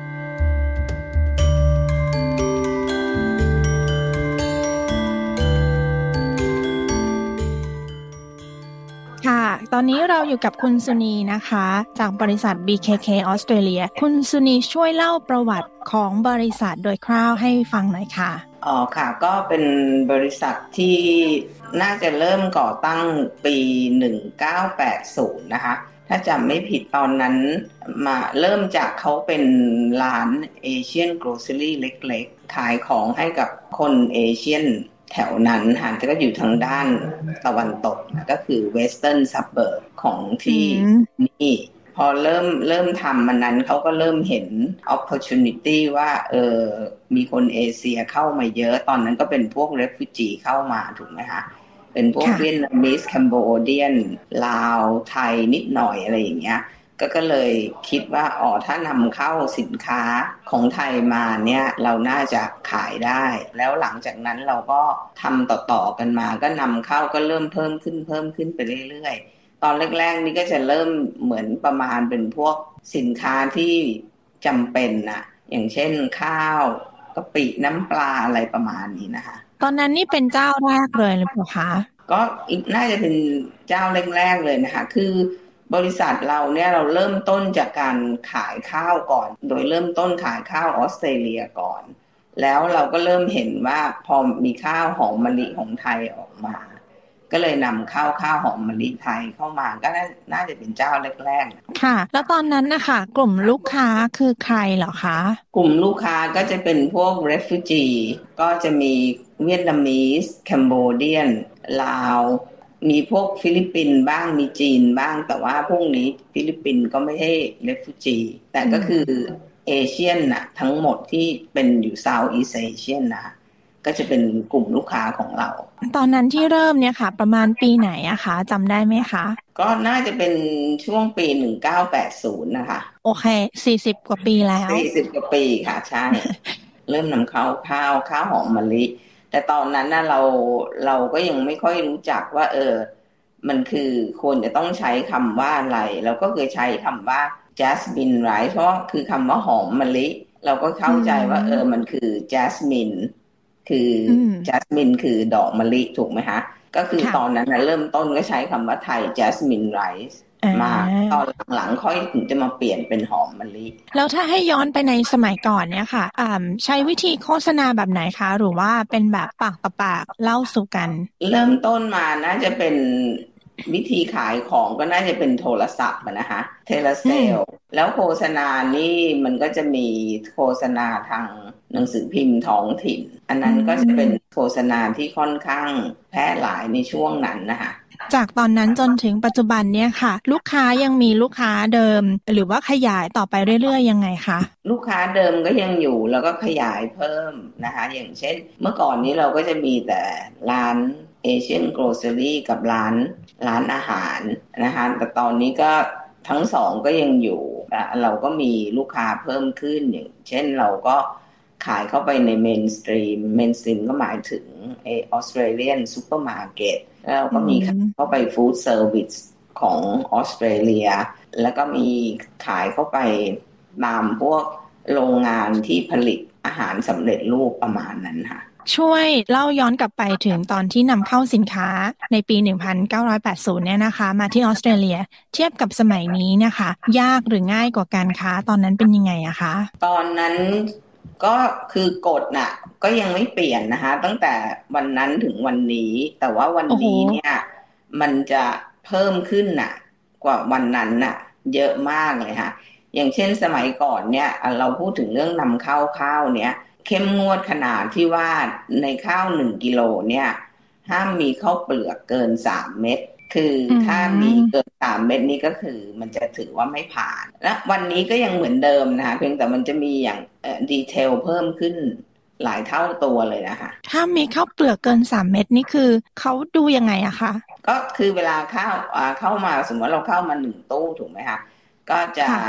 ค่ะตอนนี้เราอยู่กับคุณสุนีนะคะจากบริษัท บี เค เค ออสเตรเลียคุณสุนีช่วยเล่าประวัติของบริษัทโดยคร่าวให้ฟังหน่อยค่ะอ๋อค่ะก็เป็นบริษัทที่น่าจะเริ่มก่อตั้งปีหนึ่งเก้าแปดศูนย์นะคะถ้าจำไม่ผิดตอนนั้นมาเริ่มจากเขาเป็นร้านเอเชียนโกลเซอรี่เล็กๆขายของให้กับคนเอเชียนแถวนั้นค่ะก็อยู่ทางด้านตะวันตกก็คือเวสเทิร์นซับเบิร์บของที่นี่พอเริ่มเริ่มทำมันนั้นเขาก็เริ่มเห็น opportunity ว่าเออมีคนเอเชียเข้ามาเยอะตอนนั้นก็เป็นพวก refugee เข้ามาถูกไหมคะเป็นพวกเวียดนามสแคนโบเดียนลาวไทยนิดหน่อยอะไรอย่างเงี้ยก็ก็เลยคิดว่าอ๋อถ้านำเข้าสินค้าของไทยมาเนี่ยเราน่าจะขายได้แล้วหลังจากนั้นเราก็ทำต่อๆกันมาก็นำเข้าก็เริ่มเพิ่มขึ้นเพิ่มขึ้นไปเรื่อยๆตอนแรกๆนี่ก็จะเริ่มเหมือนประมาณเป็นพวกสินค้าที่จำเป็นน่ะอย่างเช่นข้าวกะปิน้ำปลาอะไรประมาณนี้นะคะตอนนั้นนี่เป็นเจ้าแรกเลยหรือเปล่าคะก็น่าจะเป็นเจ้าแรกๆเลยนะคะคือบริษัทเราเนี่ยเราเริ่มต้นจากการขายข้าวก่อนโดยเริ่มต้นขายข้าวออสเตรเลียก่อนแล้วเราก็เริ่มเห็นว่าพอมีข้าวหอมมะลิของไทยออกมาก็เลยนำข้าวข้าวหอมมะลิไทยเข้ามาก็น่าจะเป็นเจ้าแรกๆค่ะแล้วตอนนั้นนะคะกลุ่มลูกค้าคือใครเหรอคะกลุ่มลูกค้าก็จะเป็นพวก refugee ก็จะมีเวียดนามสแคนโบเดียนลาวมีพวกฟิลิปปินส์บ้างมีจีนบ้างแต่ว่าพวกนี้ฟิลิปปินส์ก็ไม่ใช่เรฟูจีแต่ก็คือเอเชียนน่ะทั้งหมดที่เป็นอยู่เซาท์อีสต์เอเชียนนะก็จะเป็นกลุ่มลูกค้าของเราตอนนั้นที่เริ่มเนี่ยค่ะประมาณปีไหนอะคะจำได้ไหมคะก็น่าจะเป็นช่วงปีหนึ่งเก้าแปดศูนย์นะคะโอเคสี่สิบกว่าปีแล้วสี่สิบกว่าปีค่ะใช่ เริ่มนำเข้าข้าวข้าวหอมมะลิแต่ตอนนั้นน่ะเราเราก็ยังไม่ค่อยรู้จักว่าเออมันคือควรจะต้องใช้คำว่าอะไรเราก็เคยใช้คำว่า jasmine rice เพราะคือคำว่าหอมมะลิเราก็เข้าใจว่าเออมันคือ jasmine คือ jasmine คือดอกมะลิถูกไหมคะก็คือตอนนั้นนะเริ่มต้นก็ใช้คำว่าไทย jasmine rice มาตอนหลังๆค่อยถึงจะมาเปลี่ยนเป็นหอมมะลิแล้วถ้าให้ย้อนไปในสมัยก่อนเนี่ยค่ะใช้วิธีโฆษณาแบบไหนคะหรือว่าเป็นแบบปากต่อปากเล่าสู่กันเริ่มต้นมาน่าจะเป็นวิธีขายของก็น่าจะเป็นโทรศัพท์นะคะเทเลเซลแล้วโฆษณานี่มันก็จะมีโฆษณาทางหนังสือพิมพ์ท้องถิ่นอันนั้นก็จะเป็นโฆษณาที่ค่อนข้างแพร่หลายในช่วงนั้นนะคะจากตอนนั้นจนถึงปัจจุบันเนี่ยค่ะลูกค้ายังมีลูกค้าเดิมหรือว่าขยายต่อไปเรื่อยๆยังไงคะลูกค้าเดิมก็ยังอยู่แล้วก็ขยายเพิ่มนะคะอย่างเช่นเมื่อก่อนนี้เราก็จะมีแต่ร้านเอเชียนโกลเซอรี่กับร้านร้านอาหารนะคะแต่ตอนนี้ก็ทั้งสองก็ยังอยู่เราก็มีลูกค้าเพิ่มขึ้นอย่างเช่นเราก็ขายเข้าไปในเมนสตรีมเมนสตรีมก็หมายถึงเอออสเตรเลียนซูเปอร์มาร์เก็ตแล้วเราก็มีเข้าไปฟู้ดเซอร์วิสของออสเตรเลียแล้วก็มีขายเข้าไปตามพวกโรงงานที่ผลิตอาหารสำเร็จรูปประมาณนั้นค่ะช่วยเล่าย้อนกลับไปถึงตอนที่นำเข้าสินค้าในปีหนึ่งพันเก้าร้อยแปดสิบเนี่ยนะคะมาที่ออสเตรเลียเทียบกับสมัยนี้นะคะยากหรือง่ายกว่ากันคะตอนนั้นเป็นยังไงอะคะตอนนั้นก็คือกฎน่ะก็ยังไม่เปลี่ยนนะคะตั้งแต่วันนั้นถึงวันนี้แต่ว่าวันนี้เนี่ยมันจะเพิ่มขึ้นน่ะกว่าวันนั้นน่ะเยอะมากเลยค่ะอย่างเช่นสมัยก่อนเนี่ยเราพูดถึงเรื่องนำเข้าข้าวเนี่ยเข้มงวดขนาดที่ว่าในข้าวหนึ่งกิโลเนี่ยห้ามมีข้าวเปลือกเกินสามเม็ดคือถ้ามีเกินสามเม็ดนี้ก็คือมันจะถือว่าไม่ผ่านและวันนี้ก็ยังเหมือนเดิมนะคะเพียงแต่มันจะมีอย่างดีเทลเพิ่มขึ้นหลายเท่าตัวเลยนะคะถ้ามีข้าวเปลือกเกินสามเม็ดนี่คือเขาดูยังไงอะคะก็คือเวลาข้าวเข้ามาสมมติเราเข้ามาหนึ่งตู้ถูกไหมคะก็จะ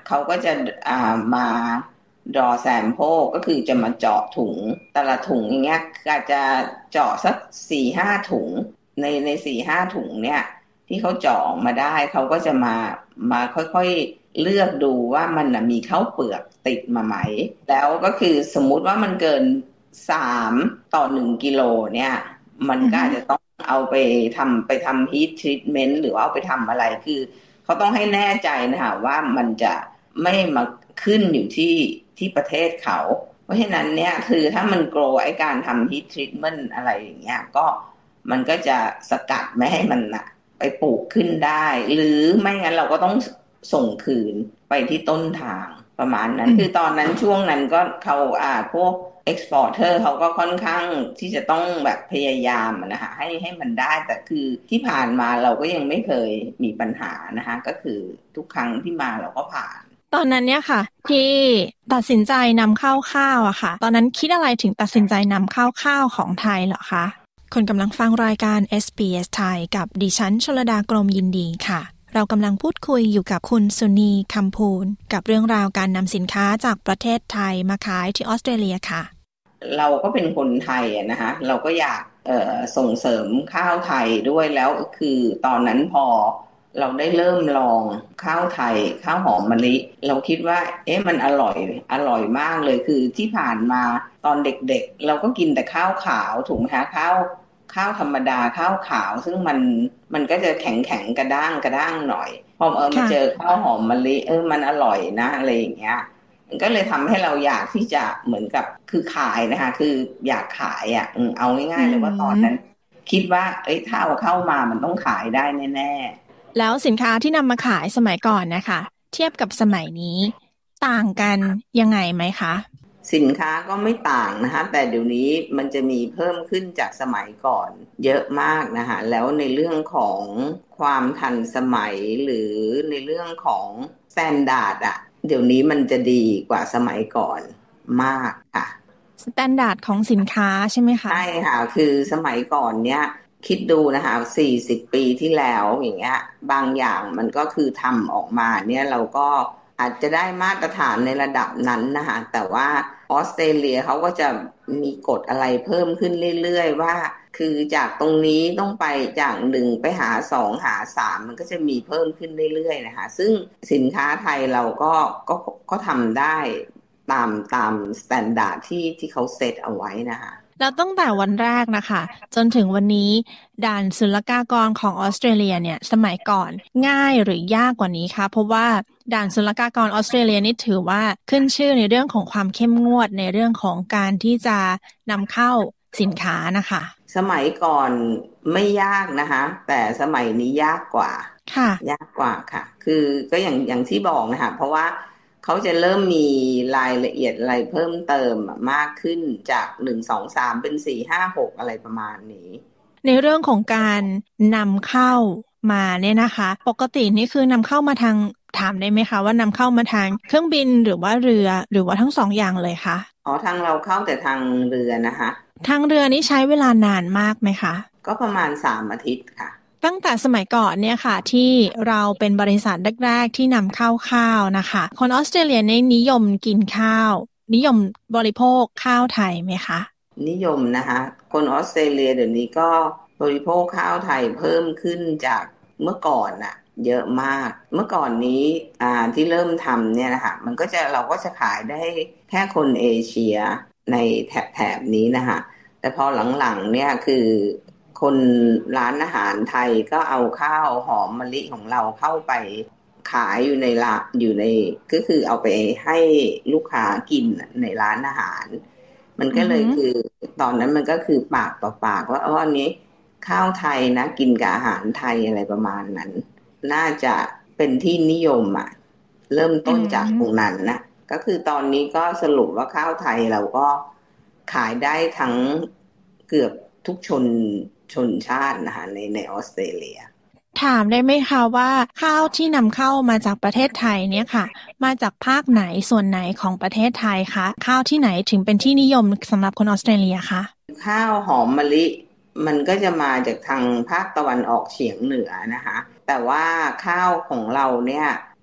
เขาก็จะอ่ามา draw sample ก็คือจะมาเจาะถุงแต่ละถุงอย่างเงี้ยอาจจะเจาะสัก สี่ห้า ถุงในใน สี่ห้า ถุงเนี่ยที่เขาเจาะออกมาได้เขาก็จะมามาค่อยๆเลือกดูว่ามันนะมีข้าวเปลือกติดมาไหมแล้วก็คือสมมุติว่ามันเกินสามต่อหนึ่งกิโลเนี่ยมันก็อาจจะต้องเอาไปทำไปทำ heat treatment หรือว่าเอาไปทำอะไรคือเขาต้องให้แน่ใจนะคะว่ามันจะไม่มาขึ้นอยู่ที่ที่ประเทศเขาเพราะฉะนั้นเนี่ยคือถ้ามัน grow ไอ้การทำ heat treatment อะไรอย่างเงี้ยก็มันก็จะสกัดไม่ให้มันนะไปปลูกขึ้นได้หรือไม่งั้นเราก็ต้องส่งคืนไปที่ต้นทางประมาณนั้นคือตอนนั้นช่วงนั้นก็เขาอ่าพวก exporter เขาก็ค่อนข้างที่จะต้องแบบพยายามนะคะให้ให้มันได้แต่คือที่ผ่านมาเราก็ยังไม่เคยมีปัญหานะคะก็คือทุกครั้งที่มาเราก็ผ่านตอนนั้นเนี่ยค่ะที่ตัดสินใจนำเข้าข้าวอะค่ะตอนนั้นคิดอะไรถึงตัดสินใจนำเข้าข้าวของไทยเหรอคะคุณกำลังฟังรายการ เอส บี เอส ไทยกับดิฉันชลดากรมยินดีค่ะเรากำลังพูดคุยอยู่กับคุณสุนีคำพูนกับเรื่องราวการนำสินค้าจากประเทศไทยมาขายที่ออสเตรเลียค่ะเราก็เป็นคนไทยอะนะคะเราก็อยากเอ่อส่งเสริมข้าวไทยด้วยแล้วคือตอนนั้นพอเราได้เริ่มลองข้าวไทยข้าวหอมมะลิเราคิดว่าเอ๊ะมันอร่อยอร่อยมากเลยคือที่ผ่านมาตอนเด็กๆเราก็กินแต่ข้าวขาวถูกไหมคะข้าวข้าวธรรมดาข้าวขาวซึ่งมันมันก็จะแข็งแข็งกระด้างกระด้างหน่อยพอเออมาเจอข้าวหอมมะลิเออมันอร่อยนะอะไรอย่างเงี้ยมันก็เลยทำให้เราอยากที่จะเหมือนกับคือขายนะคะคืออยากขายอ่ะเอาง่ายๆเลยว่าตอนนั้นคิดว่าเอ้ยถ้าเอาเข้ามามันต้องขายได้แน่ๆแล้วสินค้าที่นำมาขายสมัยก่อนนะคะเทียบกับสมัยนี้ต่างกันยังไงไหมคะสินค้าก็ไม่ต่างนะคะแต่เดี๋ยวนี้มันจะมีเพิ่มขึ้นจากสมัยก่อนเยอะมากนะคะแล้วในเรื่องของความทันสมัยหรือในเรื่องของสแตนดาร์ดอะเดี๋ยวนี้มันจะดีกว่าสมัยก่อนมากค่ะสแตนดาร์ดของสินค้าใช่ไหมคะใช่ค่ะคือสมัยก่อนเนี้ยคิดดูนะคะสี่สิบปีที่แล้วอย่างเงี้ยบางอย่างมันก็คือทำออกมาเนี่ยเราก็อาจจะได้มาตรฐานในระดับนั้นนะคะแต่ว่าออสเตรเลียเขาก็จะมีกฎอะไรเพิ่มขึ้นเรื่อยๆว่าคือจากตรงนี้ต้องไปจากหนึ่งไปหาสองหาสามมันก็จะมีเพิ่มขึ้นเรื่อยๆนะคะซึ่งสินค้าไทยเราก็ก็ก็ทำได้ตามตามสแตนดาร์ดที่ที่เขาเซตเอาไว้นะคะแล้วตั้งแต่วันแรกนะคะจนถึงวันนี้ด่านศุลกากรของออสเตรเลียเนี่ยสมัยก่อนง่ายหรือยากกว่านี้คะเพราะว่าด่านศุลกากรออสเตรเลียนี่ถือว่าขึ้นชื่อในเรื่องของความเข้มงวดในเรื่องของการที่จะนำเข้าสินค้านะคะสมัยก่อนไม่ยากนะคะแต่สมัยนี้ยากกว่าค่ะยากกว่าค่ะคือก็อย่างอย่างที่บอกนะคะเพราะว่าเขาจะเริ่มมีรายละเอียดอะไรเพิ่มเติมมากขึ้นจากหนึ่ง สอง สามเป็นสี่ ห้า หกอะไรประมาณนี้ในเรื่องของการนำเข้ามาเนี่ยนะคะปกตินี่คือนำเข้ามาทางถามได้ไหมคะว่านำเข้ามาทางเครื่องบินหรือว่าเรือหรือว่าทั้งสองอย่างเลยคะอ๋อทางเราเข้าแต่ทางเรือนะคะทางเรือนี้ใช้เวลานานมากไหมคะก็ประมาณสามอาทิตย์ค่ะตั้งแต่สมัยก่อนเนี่ยค่ะที่เราเป็นบริษัทแรกๆที่นำเข้าข้าวนะคะคนออสเตรเลียนี่นิยมกินข้าวนิยมบริโภคข้าวไทยไหมคะนิยมนะคะคนออสเตรเลียเดี๋ยวนี้ก็บริโภคข้าวไทยเพิ่มขึ้นจากเมื่อก่อนน่ะเยอะมากเมื่อก่อนนี้อ่าที่เริ่มทำเนี่ยนะคะมันก็จะเราก็จะขายได้แค่คนเอเชียในแถบๆนี้นะคะแต่พอหลังๆเนี่ยคือคนร้านอาหารไทยก็เอาข้าวหอมมะลิของเราเข้าไปขายอยู่ในร้านอยู่ในก็คือเอาไปให้ลูกค้ากินในร้านอาหารมันก็เลยคือตอนนั้นมันก็คือปากต่อปากว่าอ๋ออันนี้ข้าวไทยนะกินกับอาหารไทยอะไรประมาณนั้นน่าจะเป็นที่นิยมอ่ะเริ่มต้นจากตรงนั้นนะก็คือตอนนี้ก็สรุปว่าข้าวไทยเราก็ขายได้ทั้งเกือบทุกชนชนชาตินะคะในในออสเตรเลียถามได้ไหมคะว่าข้าวที่นำเข้ามาจากประเทศไทยเนี่ยค่ะมาจากภาคไหนส่วนไหนของประเทศไทยคะข้าวที่ไหนถึงเป็นที่นิยมสำหรับคนออสเตรเลียคะข้าวหอมมะลิมันก็จะมาจากทางภาคตะวันออกเฉียงเหนือนะคะแต่ว่าข้าวของเราเนี่ย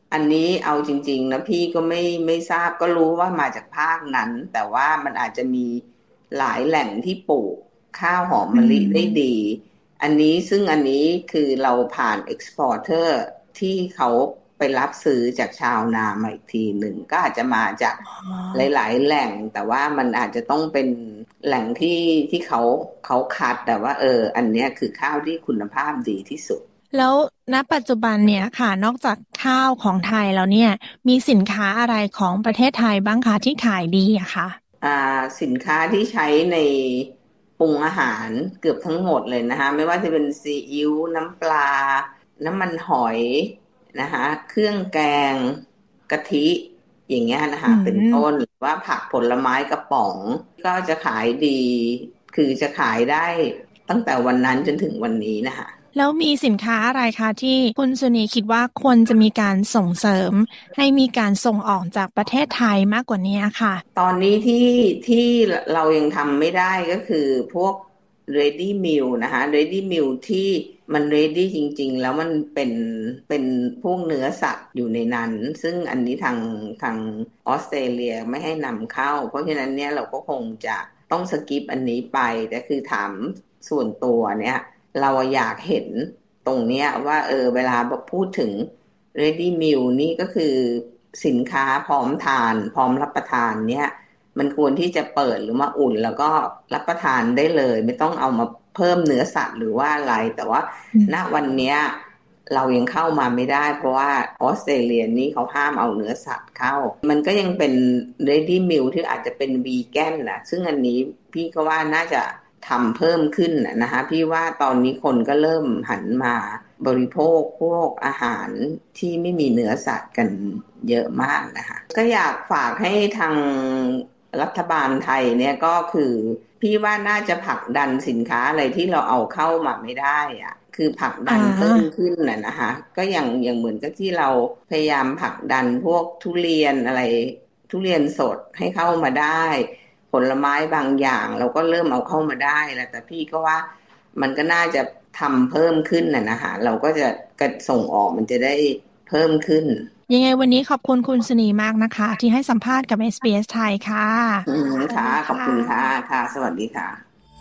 อันนี้เอาจริงๆนะพี่ก็ไม่ไม่ทราบก็รู้ว่ามาจากภาคนั้นแต่ว่ามันอาจจะมีหลายแหล่งที่ปลูกข้าวหอมมะลิได้ดีอันนี้ซึ่งอันนี้คือเราผ่านเอ็กซ์พอร์เตอร์ที่เขาไปรับซื้อจากชาวนามาอีกทีหนึ่งก็อาจจะมาจากหลายๆแหล่งแต่ว่ามันอาจจะต้องเป็นแหล่งที่ที่เขาเขาคัดแต่ว่าเอออันเนี้ยคือข้าวที่คุณภาพดีที่สุดแล้วณปัจจุบันเนี่ยค่ะนอกจากข้าวของไทยแล้วเนี่ยมีสินค้าอะไรของประเทศไทยบ้างคะที่ขายดีอะคะอ่าสินค้าที่ใช้ในปรุงอาหารเกือบทั้งหมดเลยนะคะไม่ว่าจะเป็นซีอิ๊วน้ำปลาน้ำมันหอยนะคะเครื่องแกงกะทิอย่างเงี้ยนะคะเป็นต้นหรือว่าผักผลไม้กระป๋องก็จะขายดีคือจะขายได้ตั้งแต่วันนั้นจนถึงวันนี้นะคะแล้วมีสินค้าอะไรคะที่คุณสุนีคิดว่าควรจะมีการส่งเสริมให้มีการส่งออกจากประเทศไทยมากกว่านี้ค่ะตอนนี้ที่ที่เรายังทำไม่ได้ก็คือพวก ready meal นะคะ ready meal ที่มัน ready จริงๆแล้วมันเป็นเป็นพวกเนื้อสัตว์อยู่ในนั้นซึ่งอันนี้ทางทางออสเตรเลียไม่ให้นำเข้าเพราะฉะนั้นเนี่ยเราก็คงจะต้องสกิปอันนี้ไปแต่คือถามส่วนตัวเนี่ยเราอยากเห็นตรงเนี้ยว่าเออเวลาพูดถึง ready meal นี่ก็คือสินค้าพร้อมทานพร้อมรับประทานเนี่ยมันควรที่จะเปิดหรือมาอุ่นแล้วก็รับประทานได้เลยไม่ต้องเอามาเพิ่มเนื้อสัตว์หรือว่าอะไรแต่ว่าณวันเนี้ยเรายังเข้ามาไม่ได้เพราะว่าออสเตรเลียนี่เขาห้ามเอาเนื้อสัตว์เข้ามันก็ยังเป็น ready meal ที่อาจจะเป็นวีแกนนะซึ่งอันนี้พี่ก็ว่าน่าจะทำเพิ่มขึ้นนะคะพี่ว่าตอนนี้คนก็เริ่มหันมาบริโภคพวกอาหารที่ไม่มีเนื้อสัตว์กันเยอะมากนะคะก็อยากฝากให้ทางรัฐบาลไทยเนี่ยก็คือพี่ว่าน่าจะผลักดันสินค้าอะไรที่เราเอาเข้ามาไม่ได้อะคือผลักดันเพิ่มขึ้นน่ะนะคะก็อย่างอย่างเหมือนกับที่เราพยายามผลักดันพวกทุเรียนอะไรทุเรียนสดให้เข้ามาได้ผลไม้บางอย่างเราก็เริ่มเอาเข้ามาได้แล้วแต่พี่ก็ว่ามันก็น่าจะทำเพิ่มขึ้นน่ะนะคะเราก็จะกระส่งออกมันจะได้เพิ่มขึ้นยังไงวันนี้ขอบคุณคุณสุนีมากนะคะที่ให้สัมภาษณ์กับ เอส บี เอส ไทยค่ะอืมค่ะขอบคุณค่ะค่ะสวัสดีค่ะ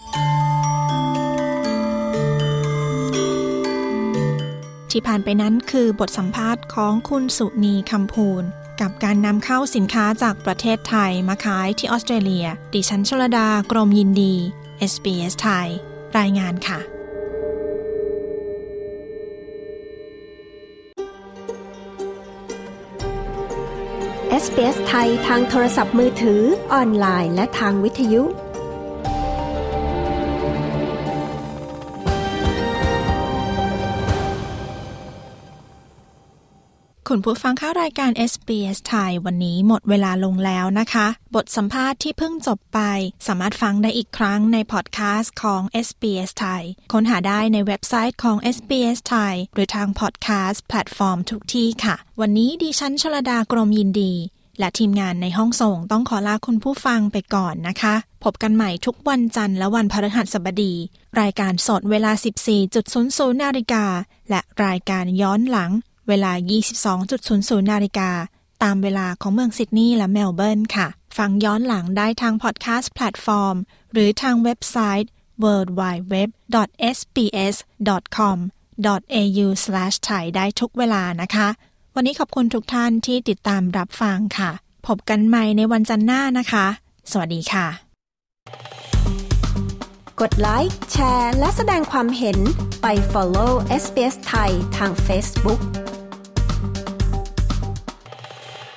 ที่ผ่านไปนั้นคือบทสัมภาษณ์ของคุณสุนีคำพูนกับการนำเข้าสินค้าจากประเทศไทยมาขายที่ออสเตรเลียดิฉันชลดากรมยินดี เอส บี เอส ไทยรายงานค่ะเอส บี เอส ไทยทางโทรศัพท์มือถือออนไลน์และทางวิทยุคุณผู้ฟังเข้ารายการ เอส บี เอส ไทยวันนี้หมดเวลาลงแล้วนะคะบทสัมภาษณ์ที่เพิ่งจบไปสามารถฟังได้อีกครั้งในพอดแคสต์ของ เอส บี เอส ไทยค้นหาได้ในเว็บไซต์ของ เอส บี เอส ไทยหรือทางพอดแคสต์แพลตฟอร์มทุกที่ค่ะวันนี้ดิฉันชลดากรมยินดีและทีมงานในห้องส่งต้องขอลาคุณผู้ฟังไปก่อนนะคะพบกันใหม่ทุกวันจันทร์และวันพฤหัสบดีรายการสดเวลา สิบสี่นาฬิกา นและรายการย้อนหลังเวลา ยี่สิบสองนาฬิกา นตามเวลาของเมืองซิดนีย์และเมลเบิร์นค่ะฟังย้อนหลังได้ทางพอดแคสต์แพลตฟอร์มหรือทางเว็บไซต์ ดับเบิลยู ดับเบิลยู ดับเบิลยู ดอท เอส บี เอส ดอท คอม ดอท เอ ยู สแลช ไทย ได้ทุกเวลานะคะวันนี้ขอบคุณทุกท่านที่ติดตามรับฟังค่ะพบกันใหม่ในวันจันทร์หน้านะคะสวัสดีค่ะกดไลค์แชร์และแสดงความเห็นไป follow เอส บี เอส ไทยทาง Facebook